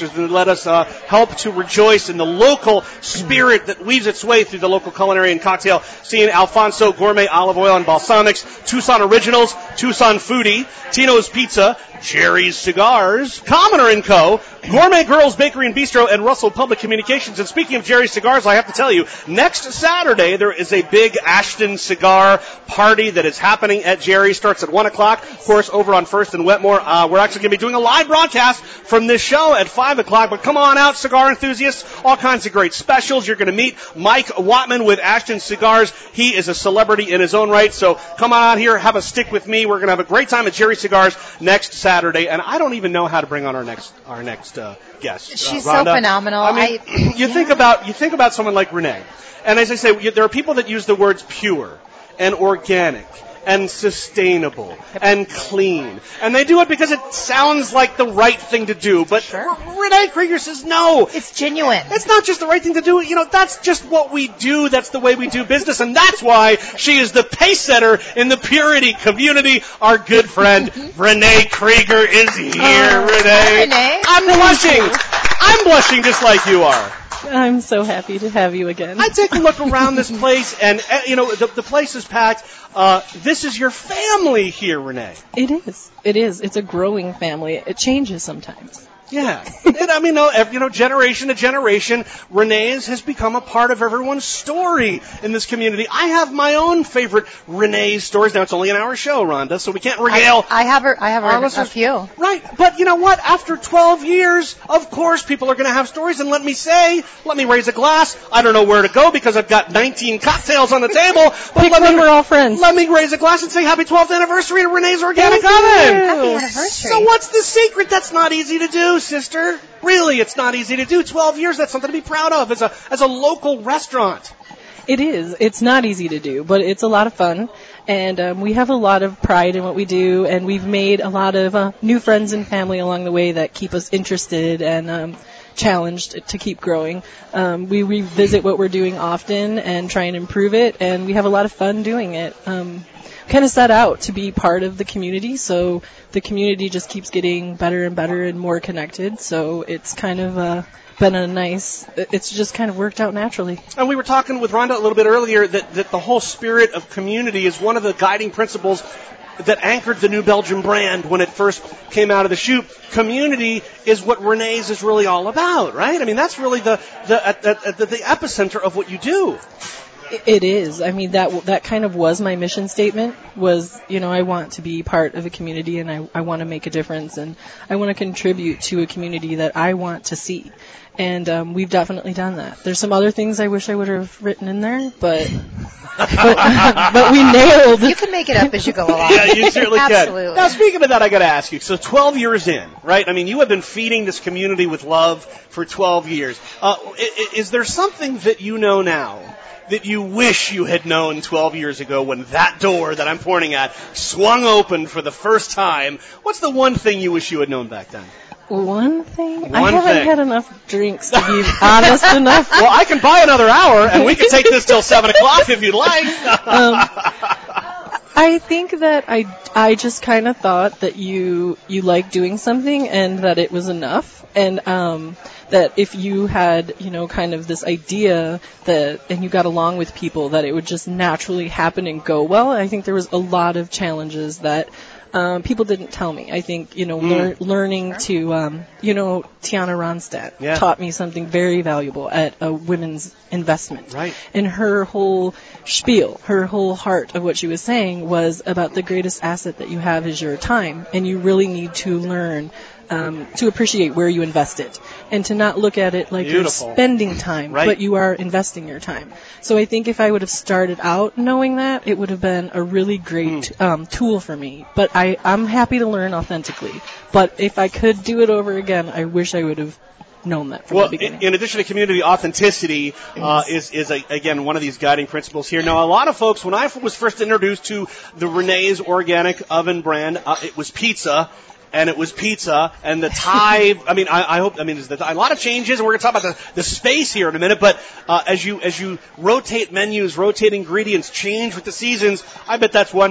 let us uh, help to rejoice in the local spirit that weaves its way through the local culinary and cocktail scene. Alfonso Gourmet Olive Oil and Balsamics, Tucson Originals, Tucson Foodie, Tino's Pizza, Jerry's Cigars, Commoner and Co., Gourmet Girls Bakery and Bistro, and Russell Public Communications. And speaking of Jerry's Cigars, I have to tell you, next Saturday there is a big Ashton cigar party that is happening at Jerry's. Starts at one o'clock, of course, over on First and Wetmore. Uh, we're actually going to be doing a live broadcast from this show at five o'clock. But come on out, cigar enthusiasts. All kinds of great specials. You're going to meet Mike Watman with Ashton Cigars. He is a celebrity in his own right. So come on out here, have a stick with me. We're going to have a great time at Jerry's Cigars next Saturday. And I don't even know how to bring on our next our next uh, guest.
She's
uh, Rhonda.
so phenomenal.
I mean,
I,
you
yeah.
think about you think about someone like Renee, and as I say, you, there are people that use the words pure and organic and sustainable and clean, and they do it because it sounds like the right thing to do. But
sure.
Renee Krieger says no.
It's genuine.
It's not just the right thing to do. You know, that's just what we do. That's the way we do business, and that's why she is the pace setter in the purity community. Our good friend Renee Krieger is here.
Uh,
Renee,
Renee.
I'm blushing. I'm blushing just like you are.
I'm so happy to have you again.
I take a look around this place, and, uh, you know, the, the place is packed. Uh, this is your family here, Renee.
It is. It is. It's a growing family. It changes sometimes.
Yeah. And I mean, no, you know, generation to generation, Renee's has become a part of everyone's story in this community. I have my own favorite Renee's stories. Now, it's only an hour show, Rhonda, so we can't regale.
I, I have her, I have
our
her, a
listeners.
few.
Right. But you know what? After twelve years, of course, people are going to have stories. And let me say, let me raise a glass. I don't know where to go because I've got nineteen cocktails on the table. But
Pick
let
one,
me,
we're all friends.
Let me raise a glass and say happy twelfth anniversary to Renee's Organic
Thank
Oven.
you.
Happy anniversary.
So what's the secret? That's not easy to do, sister. Really, it's not easy to do. twelve years, that's something to be proud of as a as a local restaurant.
It is. It's not easy to do, but it's a lot of fun. And um, we have a lot of pride in what we do, and we've made a lot of uh, new friends and family along the way that keep us interested and um, challenged to keep growing. Um, we revisit what we're doing often and try and improve it, and we have a lot of fun doing it. Um, kind of set out to be part of the community, so the community just keeps getting better and better and more connected, so it's kind of uh, been a nice, it's just kind of worked out naturally.
And we were talking with Rhonda a little bit earlier that, that the whole spirit of community is one of the guiding principles that anchored the New Belgium brand when it first came out of the chute. Community is what Renee's is really all about, right? I mean, that's really the the, at, at, at the, the epicenter of what you do.
It is. I mean, that that kind of was my mission statement, was, you know, I want to be part of a community, and I, I want to make a difference, and I want to contribute to a community that I want to see. And um, we've definitely done that. There's some other things I wish I would have written in there, but but, but we nailed.
You can make it up as you go along.
Yeah, you certainly can.
Absolutely.
Now, speaking of that, I got to ask you. So, twelve years in, right? I mean, you have been feeding this community with love for twelve years. Uh, is, is there something that you know now that you wish you had known twelve years ago when that door that I'm pointing at swung open for the first time? What's the one thing you wish you had known back then?
One thing?
One
I haven't
thing.
had enough drinks to be honest enough.
Well, I can buy another hour, and we can take this till seven o'clock if you'd like.
um, I think that I, I just kind of thought that you you like doing something and that it was enough, and um, that if you had, you know, kind of this idea that, and you got along with people, that it would just naturally happen and go well. I think there was a lot of challenges that Um, people didn't tell me. I think, you know,
Mm.
lear- learning to, um, you know, Tiana Ronstadt
Yeah.
taught me something very valuable at a women's investment.
Right.
And her whole spiel, her whole heart of what she was saying was about the greatest asset that you have is your time, and you really need to learn um, to appreciate where you invest it, and to not look at it like
Beautiful.
you're spending time,
Right.
but you are investing your time. So I think if I would have started out knowing that, it would have been a really great
Mm.
um, tool for me. But I, I'm happy to learn authentically. But if I could do it over again, I wish I would have known that from
Well,
the beginning.
in, in addition to community, authenticity uh, is, is a, again, one of these guiding principles here. Now, a lot of folks, when I was first introduced to the Renee's Organic Oven brand, uh, it was pizza. And it was pizza, and the Thai. I mean, I, I hope. I mean, there's a lot of changes, and we're going to talk about the, the space here in a minute. But uh, as you as you rotate menus, rotate ingredients, change with the seasons, I bet that's one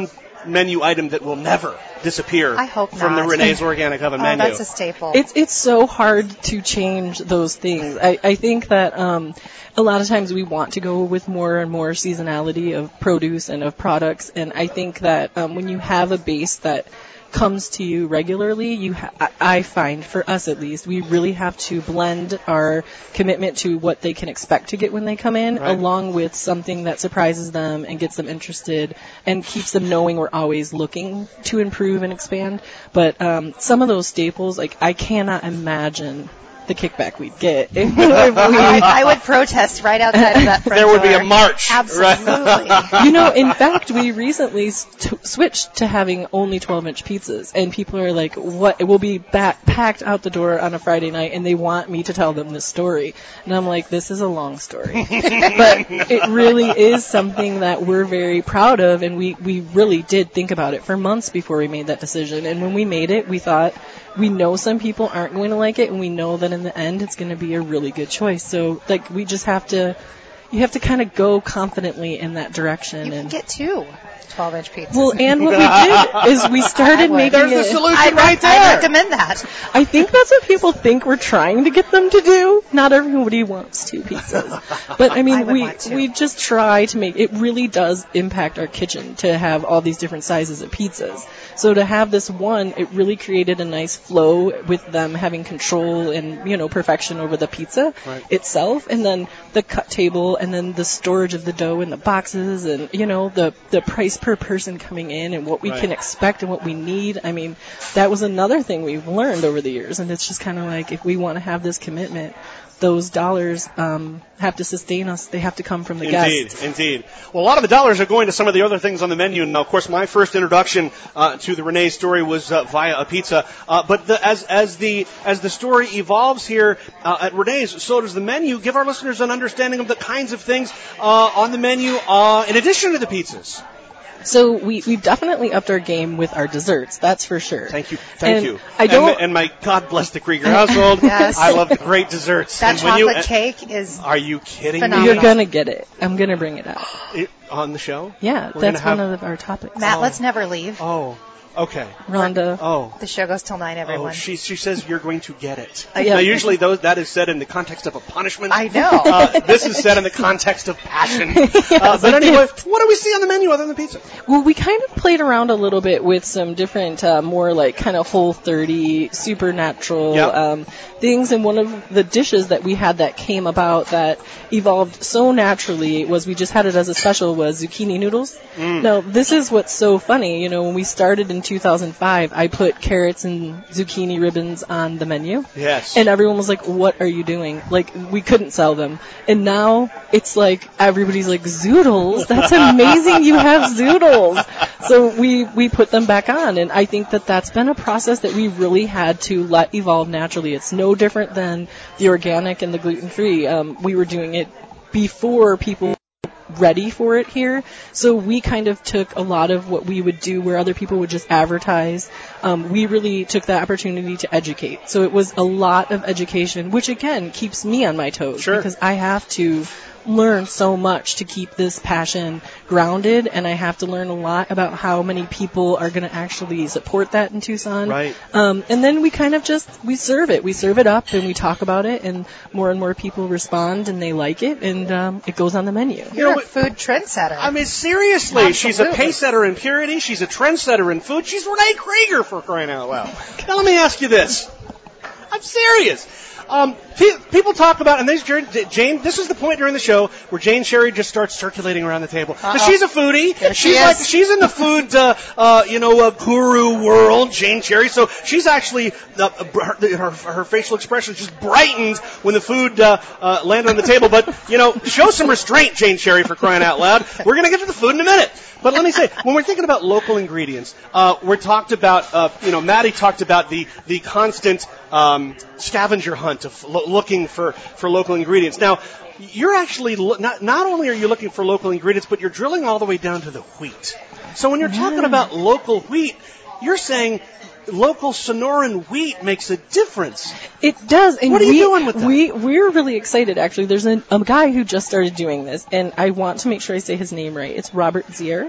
menu item that will never disappear
I hope
from
not.
the Renee's Organic Oven
Oh,
menu.
that's a staple.
It's it's so hard to change those things. I, I think that um, a lot of times we want to go with more and more seasonality of produce and of products, and I think that um, when you have a base that comes to you regularly, you ha- I I find, for us at least, we really have to blend our commitment to what they can expect to get when they come in,
Right.
along with something that surprises them and gets them interested and keeps them knowing we're always looking to improve and expand. But um, some of those staples, like, I cannot imagine the kickback we'd get if, if we
I, I would protest right outside of that front
There would be
door.
a march.
Absolutely.
You know, in fact, we recently st- switched to having only twelve-inch pizzas, and people are like, "What?" It will be back- packed out the door on a Friday night, and they want me to tell them this story. And I'm like, "This is a long story," but it really is something that we're very proud of, and we we really did think about it for months before we made that decision. And when we made it, we thought, we know some people aren't going to like it, and we know that in the end it's going to be a really good choice. So, like, we just have to, you have to kind of go confidently in that direction.
You can
and
get two twelve-inch pizzas.
Well, and what we did is we started
would.
making
There's
it.
the solution
I'd,
right there.
I'd recommend that.
I think that's what people think we're trying to get them to do. Not everybody wants two pizzas. But, I mean,
I would
we
want to.
we just try to make, it really does impact our kitchen to have all these different sizes of pizzas. So to have this one, it really created a nice flow with them having control and, you know, perfection over the pizza
Right.
itself. And then the cut table, and then the storage of the dough in the boxes, and, you know, the, the price per person coming in and what we
Right.
can expect and what we need. I mean, that was another thing we've learned over the years. And it's just kind of like, if we want to have this commitment, those dollars um, have to sustain us. They have to come from the
Indeed,
guests.
indeed. Well, a lot of the dollars are going to some of the other things on the menu. Now, of course, my first introduction uh, to the Renee story was uh, via a pizza. Uh, but the, as as the as the story evolves here uh, at Renee's, so does the menu. Give our listeners an understanding of the kinds of things uh, on the menu uh, in addition to the pizzas.
So we, we've definitely upped our game with our desserts, that's for sure.
Thank you, thank
And
you.
I don't.
And, and my God bless the Krieger household.
Yes.
I love the great desserts.
That
and when
chocolate
you,
cake is
Are you kidding
phenomenal.
me?
You're gonna get it. I'm gonna bring it out.
It- on the show?
Yeah,
We're
that's
gonna have-
one of our topics.
Matt,
Oh.
let's never leave.
Oh, okay.
Rhonda.
Oh.
The show goes till nine, everyone.
Oh, she she says you're going to get it.
Uh, yeah.
Now, usually those that is said in the context of a punishment.
I know.
Uh, this is said in the context of passion. uh, but
a
anyway,
gift.
what do we see on the menu other than pizza?
Well, we kind of played around a little bit with some different, uh, more like kind of Whole thirty, supernatural
Yep.
um, things. And one of the dishes that we had that came about that evolved so naturally was we just had it as a special was zucchini noodles.
Mm.
Now, this is what's so funny. You know, when we started in two thousand five, I put carrots and zucchini ribbons on the menu.
Yes.
And everyone was like, what are you doing? Like, we couldn't sell them. And now it's like, everybody's like, zoodles? That's amazing you have zoodles. So we, we put them back on. And I think that that's been a process that we really had to let evolve naturally. It's no different than the organic and the gluten-free. Um, we were doing it before people ready for it here. So we kind of took a lot of what we would do where other people would just advertise. Um, we really took that opportunity to educate. So it was a lot of education, which again keeps me on my toes
Sure.
because I have to learn so much to keep this passion grounded, and I have to learn a lot about how many people are going to actually support that in Tucson.
Right.
Um, and then we kind of just, we serve it. We serve it up and we talk about it, and more and more people respond and they like it, and um, it goes on the menu.
You're
know,
a food trendsetter.
I mean, seriously, she's a
Absolutely.
pacesetter in purity. She's a trendsetter in food. She's Renee Krieger, for crying out loud. Now, let me ask you this. I'm serious. Um, pe- people talk about, and there's Jane, Jane, this is the point during the show where Jane Sherry just starts circulating around the table. Because
Uh-oh.
she's a foodie.
There she
she's
is.
like, she's in the food, uh, uh, you know, uh, guru world, Jane Sherry. So she's actually, uh, her, her, her facial expression just brightened when the food, uh, uh, landed on the table. But, you know, show some restraint, Jane Sherry, for crying out loud. We're going to get to the food in a minute. But let me say, when we're thinking about local ingredients, uh, we're talked about, uh, you know, Maddie talked about the, the constant, um, scavenger hunt of lo- looking for, for local ingredients. Now, you're actually, lo- not, not only are you looking for local ingredients, but you're drilling all the way down to the wheat. So when you're talking about local wheat, you're saying local Sonoran wheat makes a difference.
It does. And
What are you
we,
doing with that?
We, we're really excited, actually. There's a, a guy who just started doing this, and I want to make sure I say his name right. It's Robert Zier.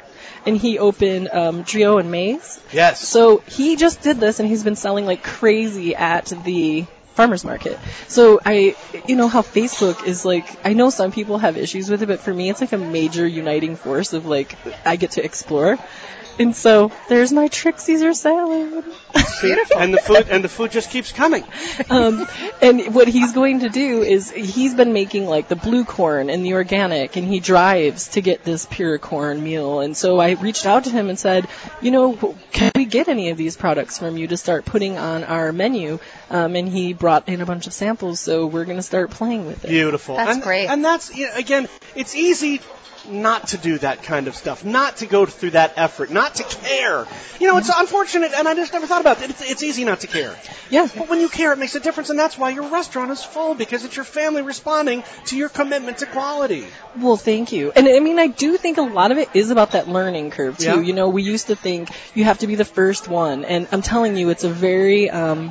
and he opened um, Trio and Maze.
Yes.
So he just did this, and he's been selling like crazy at the farmer's market. So I, you know how Facebook is like, I know some people have issues with it, but for me it's like a major uniting force of like, I get to explore. And so there's my trick Caesar salad.
Beautiful. And the food and the food just keeps coming.
Um, and what he's going to do is he's been making like the blue corn and the organic, and he drives to get this pure corn meal. And so I reached out to him and said, you know, can we get any of these products from you to start putting on our menu? Um, and he brought in a bunch of samples, so we're going to start playing with it.
Beautiful.
That's
and,
great.
And that's, you know, again, it's easy not to do that kind of stuff, not to go through that effort, not to care. You know, it's unfortunate, and I just never thought about it. It's, it's easy not to care.
Yeah.
But when you care, it makes a difference, and that's why your restaurant is full, because it's your family responding to your commitment to quality.
Well, thank you. And I mean, I do think a lot of it is about that learning curve, too.
Yeah.
You know, we used to think you have to be the first one, and I'm telling you, it's a very um,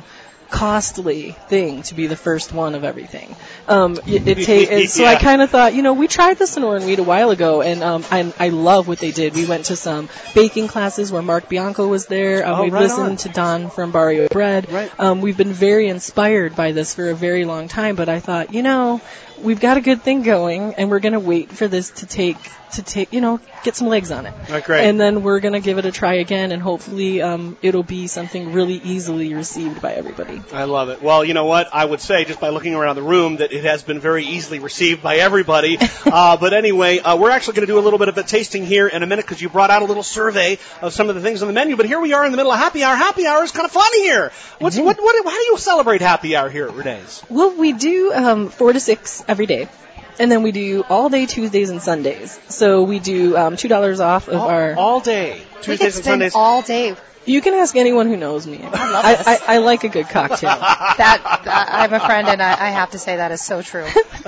costly thing to be the first one of everything. Um, it, it ta- it, so
Yeah.
I kind of thought, you know, we tried this in Oranweed a while ago, and um, I, I love what they did. We went to some baking classes where Mark Bianco was there. Um,
Oh,
we
right
listened
on.
to Don from Barrio Bread.
Right.
Um, we've been very inspired by this for a very long time, but I thought, you know, we've got a good thing going, and we're going to wait for this to take, to take, you know, get some legs on it.
Right, great.
And then we're going to give it a try again, and hopefully um, it'll be something really easily received by everybody.
I love it. Well, you know what? I would say, just by looking around the room, that it has been very easily received by everybody. uh, but anyway, uh, we're actually going to do a little bit of a tasting here in a minute, because you brought out a little survey of some of the things on the menu. But here we are in the middle of happy hour. Happy hour is kind of fun here. What's, what, what, how do you celebrate happy hour here at Renee's?
Well, we do um, four to six every day. And then we do all day Tuesdays and Sundays. So we do um, two dollars off of
all,
our...
all day.
We could
Tuesdays and
spend
Sundays.
all day.
You can ask anyone who knows me.
I love
I,
this.
I, I like a good cocktail.
That uh, I'm a friend, and I, I have to say that is so true.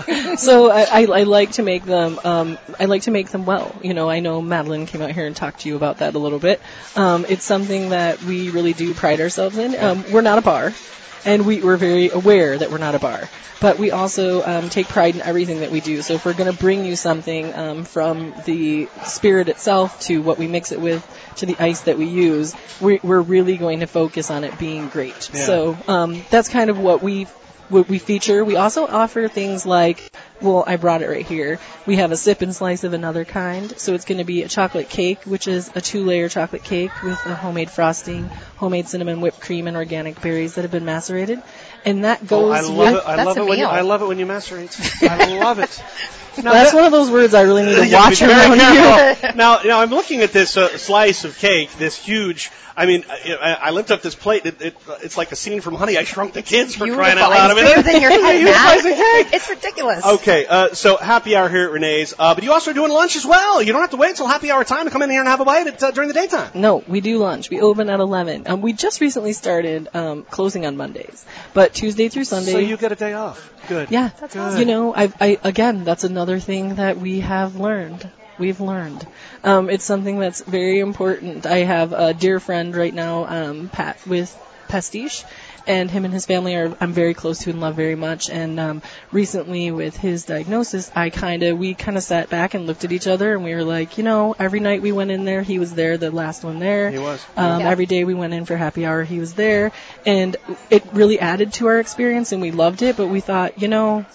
So I, I, I like to make them. Um, I like to make them well. You know, I know Madeline came out here and talked to you about that a little bit. Um, it's something that we really do pride ourselves in. Um, we're not a bar, and we, we're very aware that we're not a bar. But we also um, take pride in everything that we do. So if we're going to bring you something um, from the spirit itself to what we mix it with to the ice that we use, we, we're really going to focus on it being great.
Yeah.
So um, that's kind of what we what we feature. We also offer things like, well, I brought it right here. We have a sip and slice of another kind. So it's going to be a chocolate cake, which is a two-layer chocolate cake with a homemade frosting, homemade cinnamon whipped cream, and organic berries that have been macerated. And that goes
Oh, I love
with...
it. I
That's
love
a
it when you,
meal.
I love it when you macerate. I love it. Now,
That's
that-
one of those words I really need to
Yeah,
watch
be very
around
careful.
you.
Now, now I'm looking at this uh, slice of cake, this huge. I mean, I, I lift up this plate. It, it, it's like a scene from Honey, I Shrunk the Kids, for crying out loud. I mean,
It's bigger than your head,
huge
Matt.
slice of cake.
It's ridiculous.
Okay, uh, so happy hour here at Renee's, uh, but you also are doing lunch as well. You don't have to wait until happy hour time to come in here and have a bite at, uh, during the daytime.
No, we do lunch. We open at eleven. Um, we just recently started um, closing on Mondays, but Tuesday through Sunday.
So you get a day off. Good.
Yeah,
That's
Good.
awesome.
you know, I, I again, that's another thing that we have learned. We've learned. Um, it's something that's very important. I have a dear friend right now, um, Pat, with Pastiche, and him and his family are I'm very close to and love very much. And um, recently, with his diagnosis, I kind of we kind of sat back and looked at each other, and we were like, you know, every night we went in there, he was there, the last one there.
He was.
Um,
Yeah.
Every day we went in for happy hour, he was there, and it really added to our experience, and we loved it. But we thought, you know.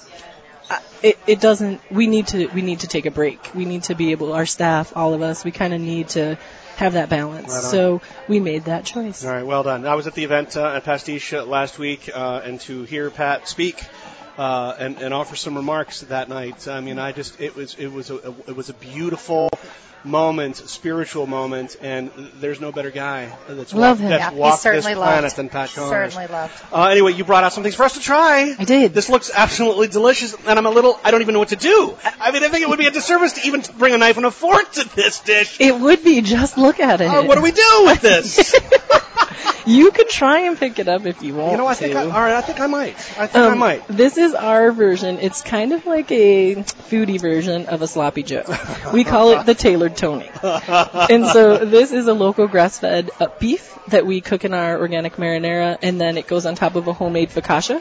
It, it doesn't. We need to. We need to take a break. We need to be able. Our staff, all of us, we kind of need to have that balance.
Right on.
So we made that choice.
All right, well done. I was at the event uh, at Pastiche uh, last week, uh, and to hear Pat speak uh, and, and offer some remarks that night, I mean, I just it was it was a it was a beautiful moment, spiritual moment, and there's no better guy that's,
Love
walked,
him.
that's
Yeah, he's
walked this
certainly
planet
loved.
than Pat Connors.
Certainly loved.
Uh, anyway, you brought out some things for us to try.
I did.
This looks absolutely delicious, and I'm a little, I don't even know what to do. I mean, I think it would be a disservice to even bring a knife and a fork to this dish.
It would be. Just look at it.
Uh, what do we do with this?
You can try and pick it up if you want
You know, I
to.
think I, all right, I think I might. I think
Um,
I might.
This is our version. It's kind of like a foodie version of a sloppy Joe. We call it the Tailored Tony. And so this is a local grass-fed uh, beef that we cook in our organic marinara, and then it goes on top of a homemade focaccia.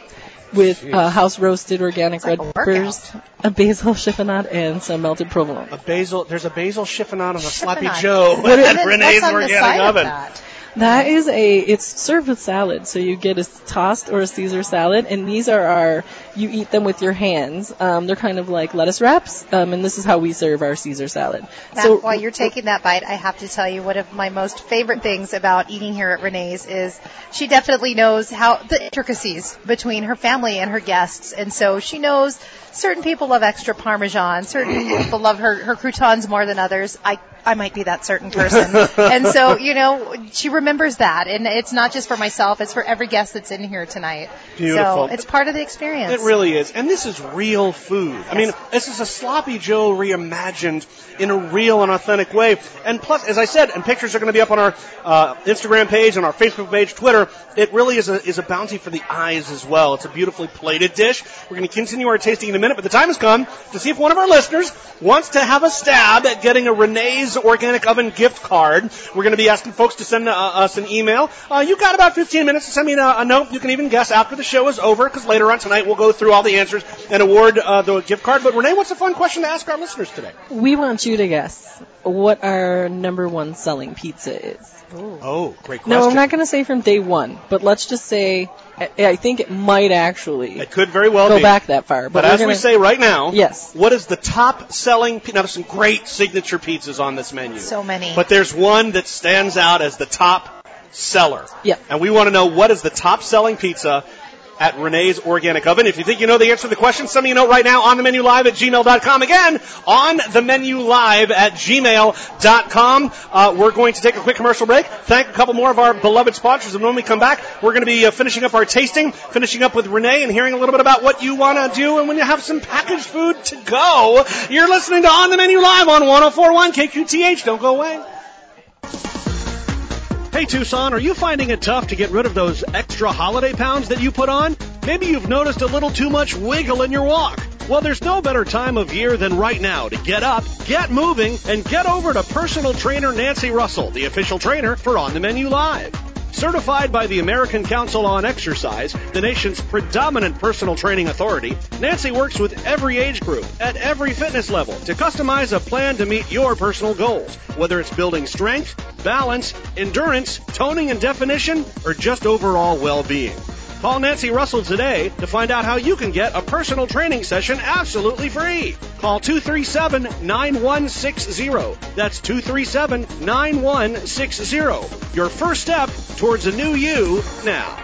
with uh, house roasted organic red peppers, a basil chiffonade, and some melted provolone.
A basil, there's a basil chiffonade on a sloppy
Chiffonade.
Joe
What is
at
it?
Renee's
What's on the
Organic
side of
Oven.
that?
That is a, it's served with salad, so you get a tossed or a Caesar salad, and these are our, you eat them with your hands. Um, they're kind of like lettuce wraps, um, and this is how we serve our Caesar salad.
Now,
So
while you're taking that bite, I have to tell you one of my most favorite things about eating here at Renee's is she definitely knows how the intricacies between her family and her guests, and so she knows certain people love extra Parmesan, certain people love her, her croutons more than others. I I might be that certain person. And so, you know, she remembers that. And it's not just for myself, it's for every guest that's in here tonight.
Beautiful.
So it's part of the experience.
It really is. And this is real food. Yes. I mean, this is a Sloppy Joe reimagined in a real and authentic way. And plus, as I said, and pictures are going to be up on our uh, Instagram page, on our Facebook page, Twitter, it really is a, is a bounty for the eyes as well. It's a beautifully plated dish. We're going to continue our tasting in a minute, but the time has come to see if one of our listeners wants to have a stab at getting a Renee's Organic Oven gift card. We're going to be asking folks to send uh, us an email. Uh, you've got about fifteen minutes to send me a, a note. You can even guess after the show is over, because later on tonight we'll go through all the answers and award uh, the gift card. But Renee, what's a fun question to ask our listeners today?
we want you to guess what our number one selling pizza is.
Ooh. Oh, great question.
No, I'm not going to say from day one, but let's just say I, I think it might actually
It could very well
go
be.
back that far.
But,
But, we're
as
gonna,
we say right now,
yes.
what is the top selling pizza? Now, there's some great signature pizzas on this menu.
So many.
But there's one that stands out as the top seller.
Yep.
And we want to know what is the top selling pizza at Renee's Organic Oven. If you think you know the answer to the question, send me a note right now on the menu live at gmail dot com. Again, on the menu live at gmail dot com. Uh, we're going to take a quick commercial break. Thank a couple more of our beloved sponsors. And when we come back, we're going to be uh, finishing up our tasting, finishing up with Renee, and hearing a little bit about what you want to do and when you have some packaged food to go. You're listening to On the Menu Live on one oh four point one K Q T H. Don't go away.
Hey Tucson, are you finding it tough to get rid of those extra holiday pounds that you put on? Maybe you've noticed a little too much wiggle in your walk. Well, there's no better time of year than right now to get up, get moving, and get over to personal trainer Nancy Russell, the official trainer for On the Menu Live. Certified by the American Council on Exercise, the nation's predominant personal training authority, Nancy works with every age group at every fitness level to customize a plan to meet your personal goals, whether it's building strength, balance, endurance, toning and definition, or just overall well-being. Call Nancy Russell today to find out how you can get a personal training session absolutely free. Call two three seven, nine one six zero. That's two three seven, nine one six zero. Your first step towards a new you now.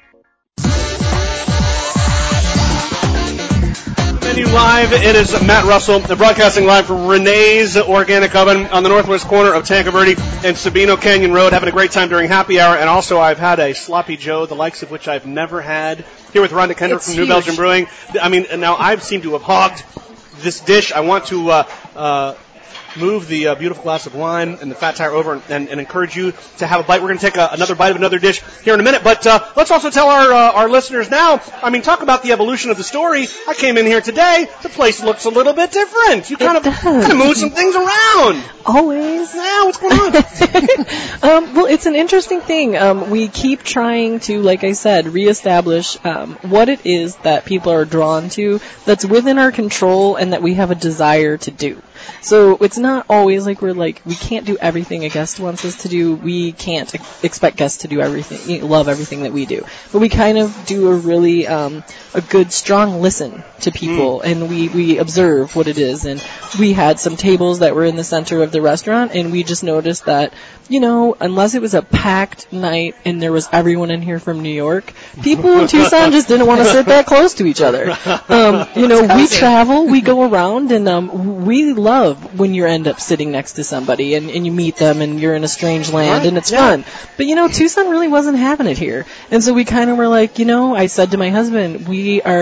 Menu Live, it is Matt Russell, broadcasting live from Renee's Organic Oven on the northwest corner of Tanque Verde and Sabino Canyon Road, having a great time during happy hour. And also I've had a Sloppy Joe, the likes of which I've never had, here with Rhonda Kendrick
It's
from
huge.
New Belgium Brewing. I mean, now I seem to have hogged this dish. I want to uh, uh, move the uh, beautiful glass of wine and the fat tire over and, and, and encourage you to have a bite. We're going to take a, another bite of another dish here in a minute, but uh, let's also tell our uh, our listeners now, I mean, talk about the evolution of the story. I came in here today. The place looks a little bit different. You kind
It
of
does.
kind of moved some things around.
Always.
Yeah, what's going on?
um, well, it's an interesting thing. Um, we keep trying to, like I said, reestablish um, what it is that people are drawn to, that's within our control, and that we have a desire to do. So it's not always like we're like, we can't do everything a guest wants us to do. We can't ex- expect guests to do everything, you know, love everything that we do. But we kind of do a really, um, a good, strong listen to people, mm. and we, we observe what it is. And we had some tables that were in the center of the restaurant, and we just noticed that, you know, unless it was a packed night and there was everyone in here from New York, people in Tucson just didn't want to sit that close to each other. Um, you know, we travel, we go around, and um, we love when you end up sitting next to somebody and, and you meet them and you're in a strange land,
right.
and it's
yeah.
fun. But, you know, Tucson really wasn't having it here. And so we kind of were like, you know, I said to my husband, we are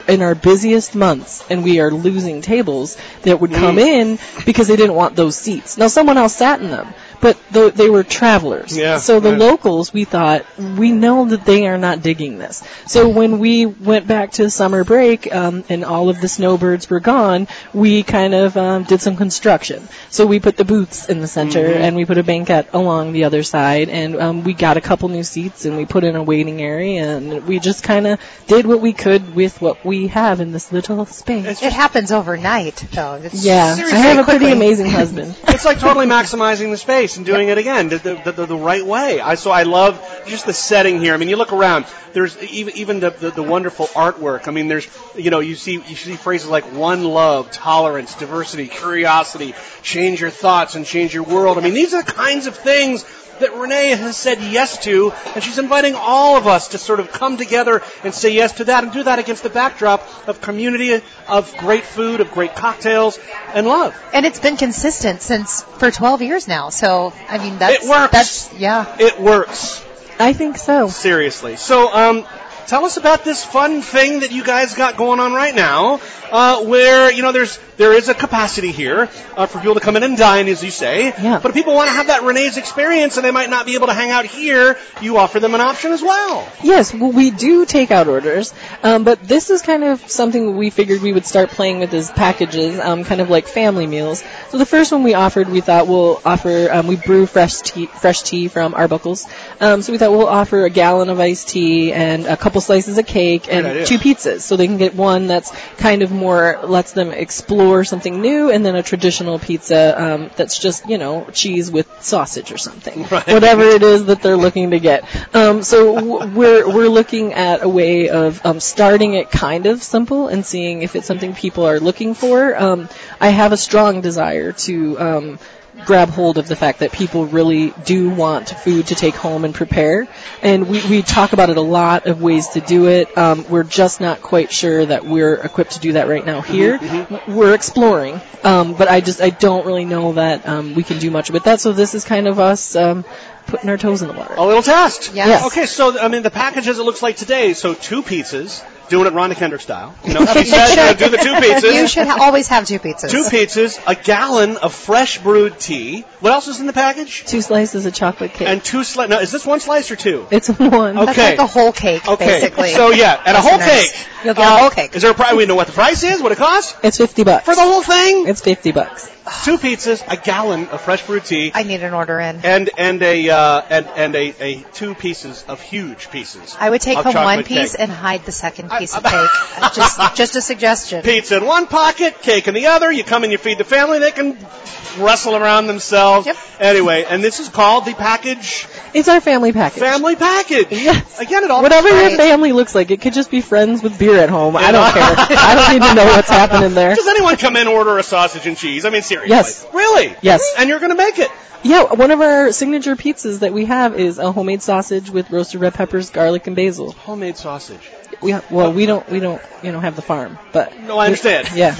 in our busiest months, and we are losing tables that would come
Mm.
in because they didn't want those seats. Now, someone else sat in them, but th- they were travelers.
Yeah,
so the
right.
locals, we thought, we know that they are not digging this. So when we went back to summer break um, and all of the snowbirds were gone, we kind of um, did some construction. So we put the booths in the center,
Mhm.
and we put a banquette along the other side, and um, we got a couple new seats, and we put in a waiting area, and we just kind of did what we could with what we have in this little space.
It happens overnight, though. It's
Yeah, I
seriously
have a pretty
quickly.
amazing husband.
It's like totally maximizing the space and doing it again the, the, the, the right way. I so I love just the setting here. I mean, you look around. There's even even the, the the wonderful artwork. I mean, there's you know you see you see phrases like one love, tolerance, diversity, curiosity, change your thoughts and change your world. I mean, these are the kinds of things that Renee has said yes to, and she's inviting all of us to sort of come together and say yes to that, and do that against the backdrop of community, of great food, of great cocktails, and love.
And it's been consistent since for twelve years now. So, I mean, that's
It works.
That's yeah.
It works.
I think so.
Seriously. So, um, tell us about this fun thing that you guys got going on right now, uh, where, you know, there's, there is a capacity here, uh, for people to come in and dine, as you say.
Yeah.
But if people want to have that Renee's experience and they might not be able to hang out here, you offer them an option as well.
Yes, well, we do take out orders, um, but this is kind of something we figured we would start playing with as packages, um, kind of like family meals. So the first one we offered, we thought we'll offer, um, we brew fresh tea, fresh tea from Arbuckles. Um, so we thought we'll offer a gallon of iced tea and a couple slices of cake and
Good idea.
two pizzas. So they can get one that's kind of more, lets them explore something new, and then a traditional pizza um, that's just, you know, cheese with sausage or something.
Right.
Whatever it is that they're looking to get. Um, so w- we're we're looking at a way of um, starting it kind of simple and seeing if it's something people are looking for. Um, I have a strong desire to um, grab hold of the fact that people really do want food to take home and prepare. And we, we talk about it a lot of ways to do it. Um, we're just not quite sure that we're equipped to do that right now here.
Mm-hmm.
We're exploring. Um, but I just, I don't really know that um, we can do much with that. So this is kind of us um, putting our toes in the water.
A little test.
Yes.
Okay, so, I mean, the package as it looks like today, so two pizzas, doing it Rhonda Kendrick style. You know, she said, uh, do the two pizzas.
You should ha- always have two pizzas.
Two pizzas, a gallon of fresh brewed tea. What else is in the package?
Two slices of chocolate cake.
And two slices. Now, is this one slice or two?
It's one.
Okay.
That's like a whole cake,
Okay.
basically.
So, yeah, and a whole
Listeners,
cake.
You'll get
Uh,
a whole cake.
Is there a price? We know what the price is, what it costs?
It's fifty bucks.
For the whole thing?
It's fifty bucks.
Two pizzas, a gallon of fresh brewed tea.
I need an order in.
And and a uh, and and a, a two pieces of huge pieces.
I would take
of
home one
chocolate
piece
cake.
and hide the second piece of cake. just, just a suggestion.
Pizza in one pocket, cake in the other. You come and you feed the family. They can wrestle around themselves.
Yep.
Anyway, and this is called the package
It's our family package.
family package.
Yes.
Again, it all
Whatever your
Right.
family looks like, it could just be friends with beer at home. I don't care. I don't need to know what's happening there.
Does anyone come in and order a sausage and cheese? I mean, seriously.
Yes.
Really?
Yes.
And you're going to make it.
Yeah, one of our signature pizzas that we have is a homemade sausage with roasted red peppers, garlic, and basil.
Homemade sausage.
We ha- well, we don't we don't you know have the farm, but
No, I understand.
yeah,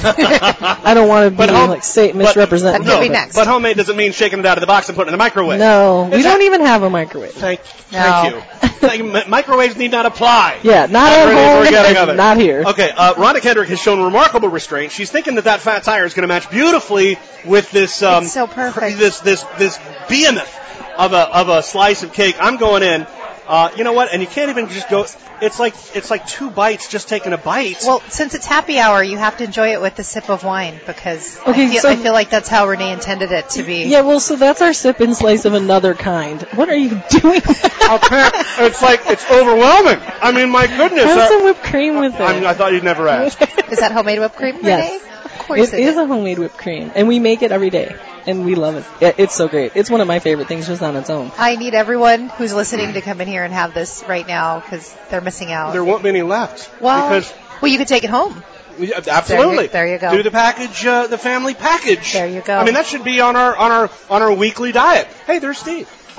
I don't want to be
But home-
like say
but-
misrepresent.
That
it,
could
but-
be next.
But homemade doesn't mean shaking it out of the box and putting it in the microwave.
No, we
Is
don't
that-
even have a microwave.
Thank,
No.
thank you. Thank you. Mi- Microwaves need not apply.
Yeah, not
Not
at
really
home,
forgetting of
and
it.
not here.
Okay, uh, Rhonda Kendrick has shown remarkable restraint. She's thinking that that fat tire is going to match beautifully with this. Um,
It's so perfect.
This this this behemoth of a of a slice of cake. I'm going in. Uh, you know what? And you can't even just go. It's like it's like two bites, just taking a bite.
Well, since it's happy hour, you have to enjoy it with a sip of wine because
Okay,
I, feel,
so-
I feel like that's how Renee intended it to be.
Yeah, well, so that's our sip and slice of another kind. What are you doing?
Okay, it's like it's overwhelming. I mean, my goodness.
Have
uh,
some whipped cream with it.
I'm, I thought you'd never ask.
Is that homemade whipped cream,
Yes.
Renee? Of course
It
it
is a homemade whipped cream, and we make it every day, and we love it. Yeah, it's so great. It's one of my favorite things just on its own.
I need everyone who's listening to come in here and have this right now because they're missing out.
There won't be any left.
well,
because
well, you could take it home.
Yeah, absolutely.
There you- there you go.
Do the package, uh, the family package.
There you go.
I mean, that should be on our on our on our weekly diet. Hey, there's Steve.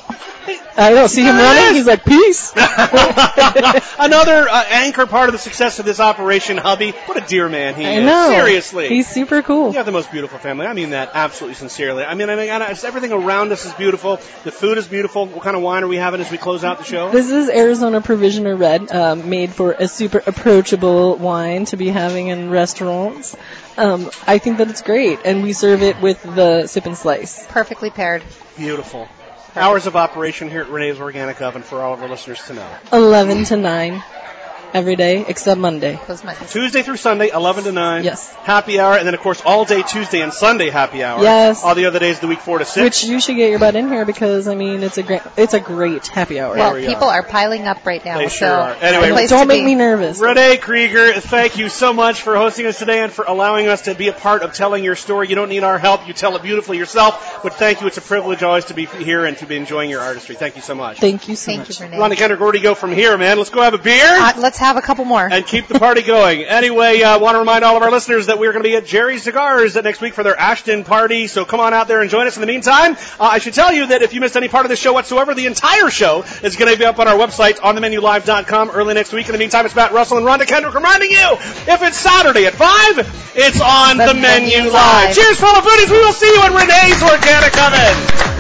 I don't see him running. He's like, peace.
Another uh, anchor part of the success of this operation, hubby. What a dear man he
I
is.
know.
Seriously.
He's super cool.
You have the most beautiful family. I mean that absolutely sincerely. I mean, I mean, it's, everything around us is beautiful. The food is beautiful. What kind of wine are we having as we close out the show?
This is Arizona Provisioner Red, um, made for a super approachable wine to be having in restaurants. Um, I think that it's great, and we serve it with the sip and slice.
Perfectly paired.
Beautiful. Hours of operation here at Renee's Organic Oven for all of our listeners to know.
eleven to nine. Every day except Monday.
Tuesday through Sunday, eleven to nine.
Yes.
Happy hour, and then, of course, all day Tuesday and Sunday happy hour.
Yes.
All the other days of the week, four to six.
Which you should get your butt in here because, I mean, it's a great, it's a great happy hour.
Well, we people are. are piling up right now.
They
so
sure are. Anyway,
don't make me nervous.
Renee Krieger, thank you so much for hosting us today and for allowing us to be a part of telling your story. You don't need our help. You tell it beautifully yourself. But thank you. It's a privilege always to be here and to be enjoying your artistry. Thank you so much.
Thank you so
thank
much.
You, Renee.
Rhonda Kendrick, where do you go from here, man? Let's go have a beer.
Uh, let's have a couple more.
And keep the party going. Anyway, I uh, want to remind all of our listeners that we're going to be at Jerry's Cigars next week for their Ashton party, so come on out there and join us. In the meantime, uh, I should tell you that if you missed any part of the show whatsoever, the entire show is going to be up on our website, on the menu live dot com, early next week. In the meantime, it's Matt Russell and Rhonda Kendrick reminding you, if it's Saturday at five, it's on the, the Menu, menu Live. Live. Cheers, fellow foodies. We will see you in Renee's Organic Oven.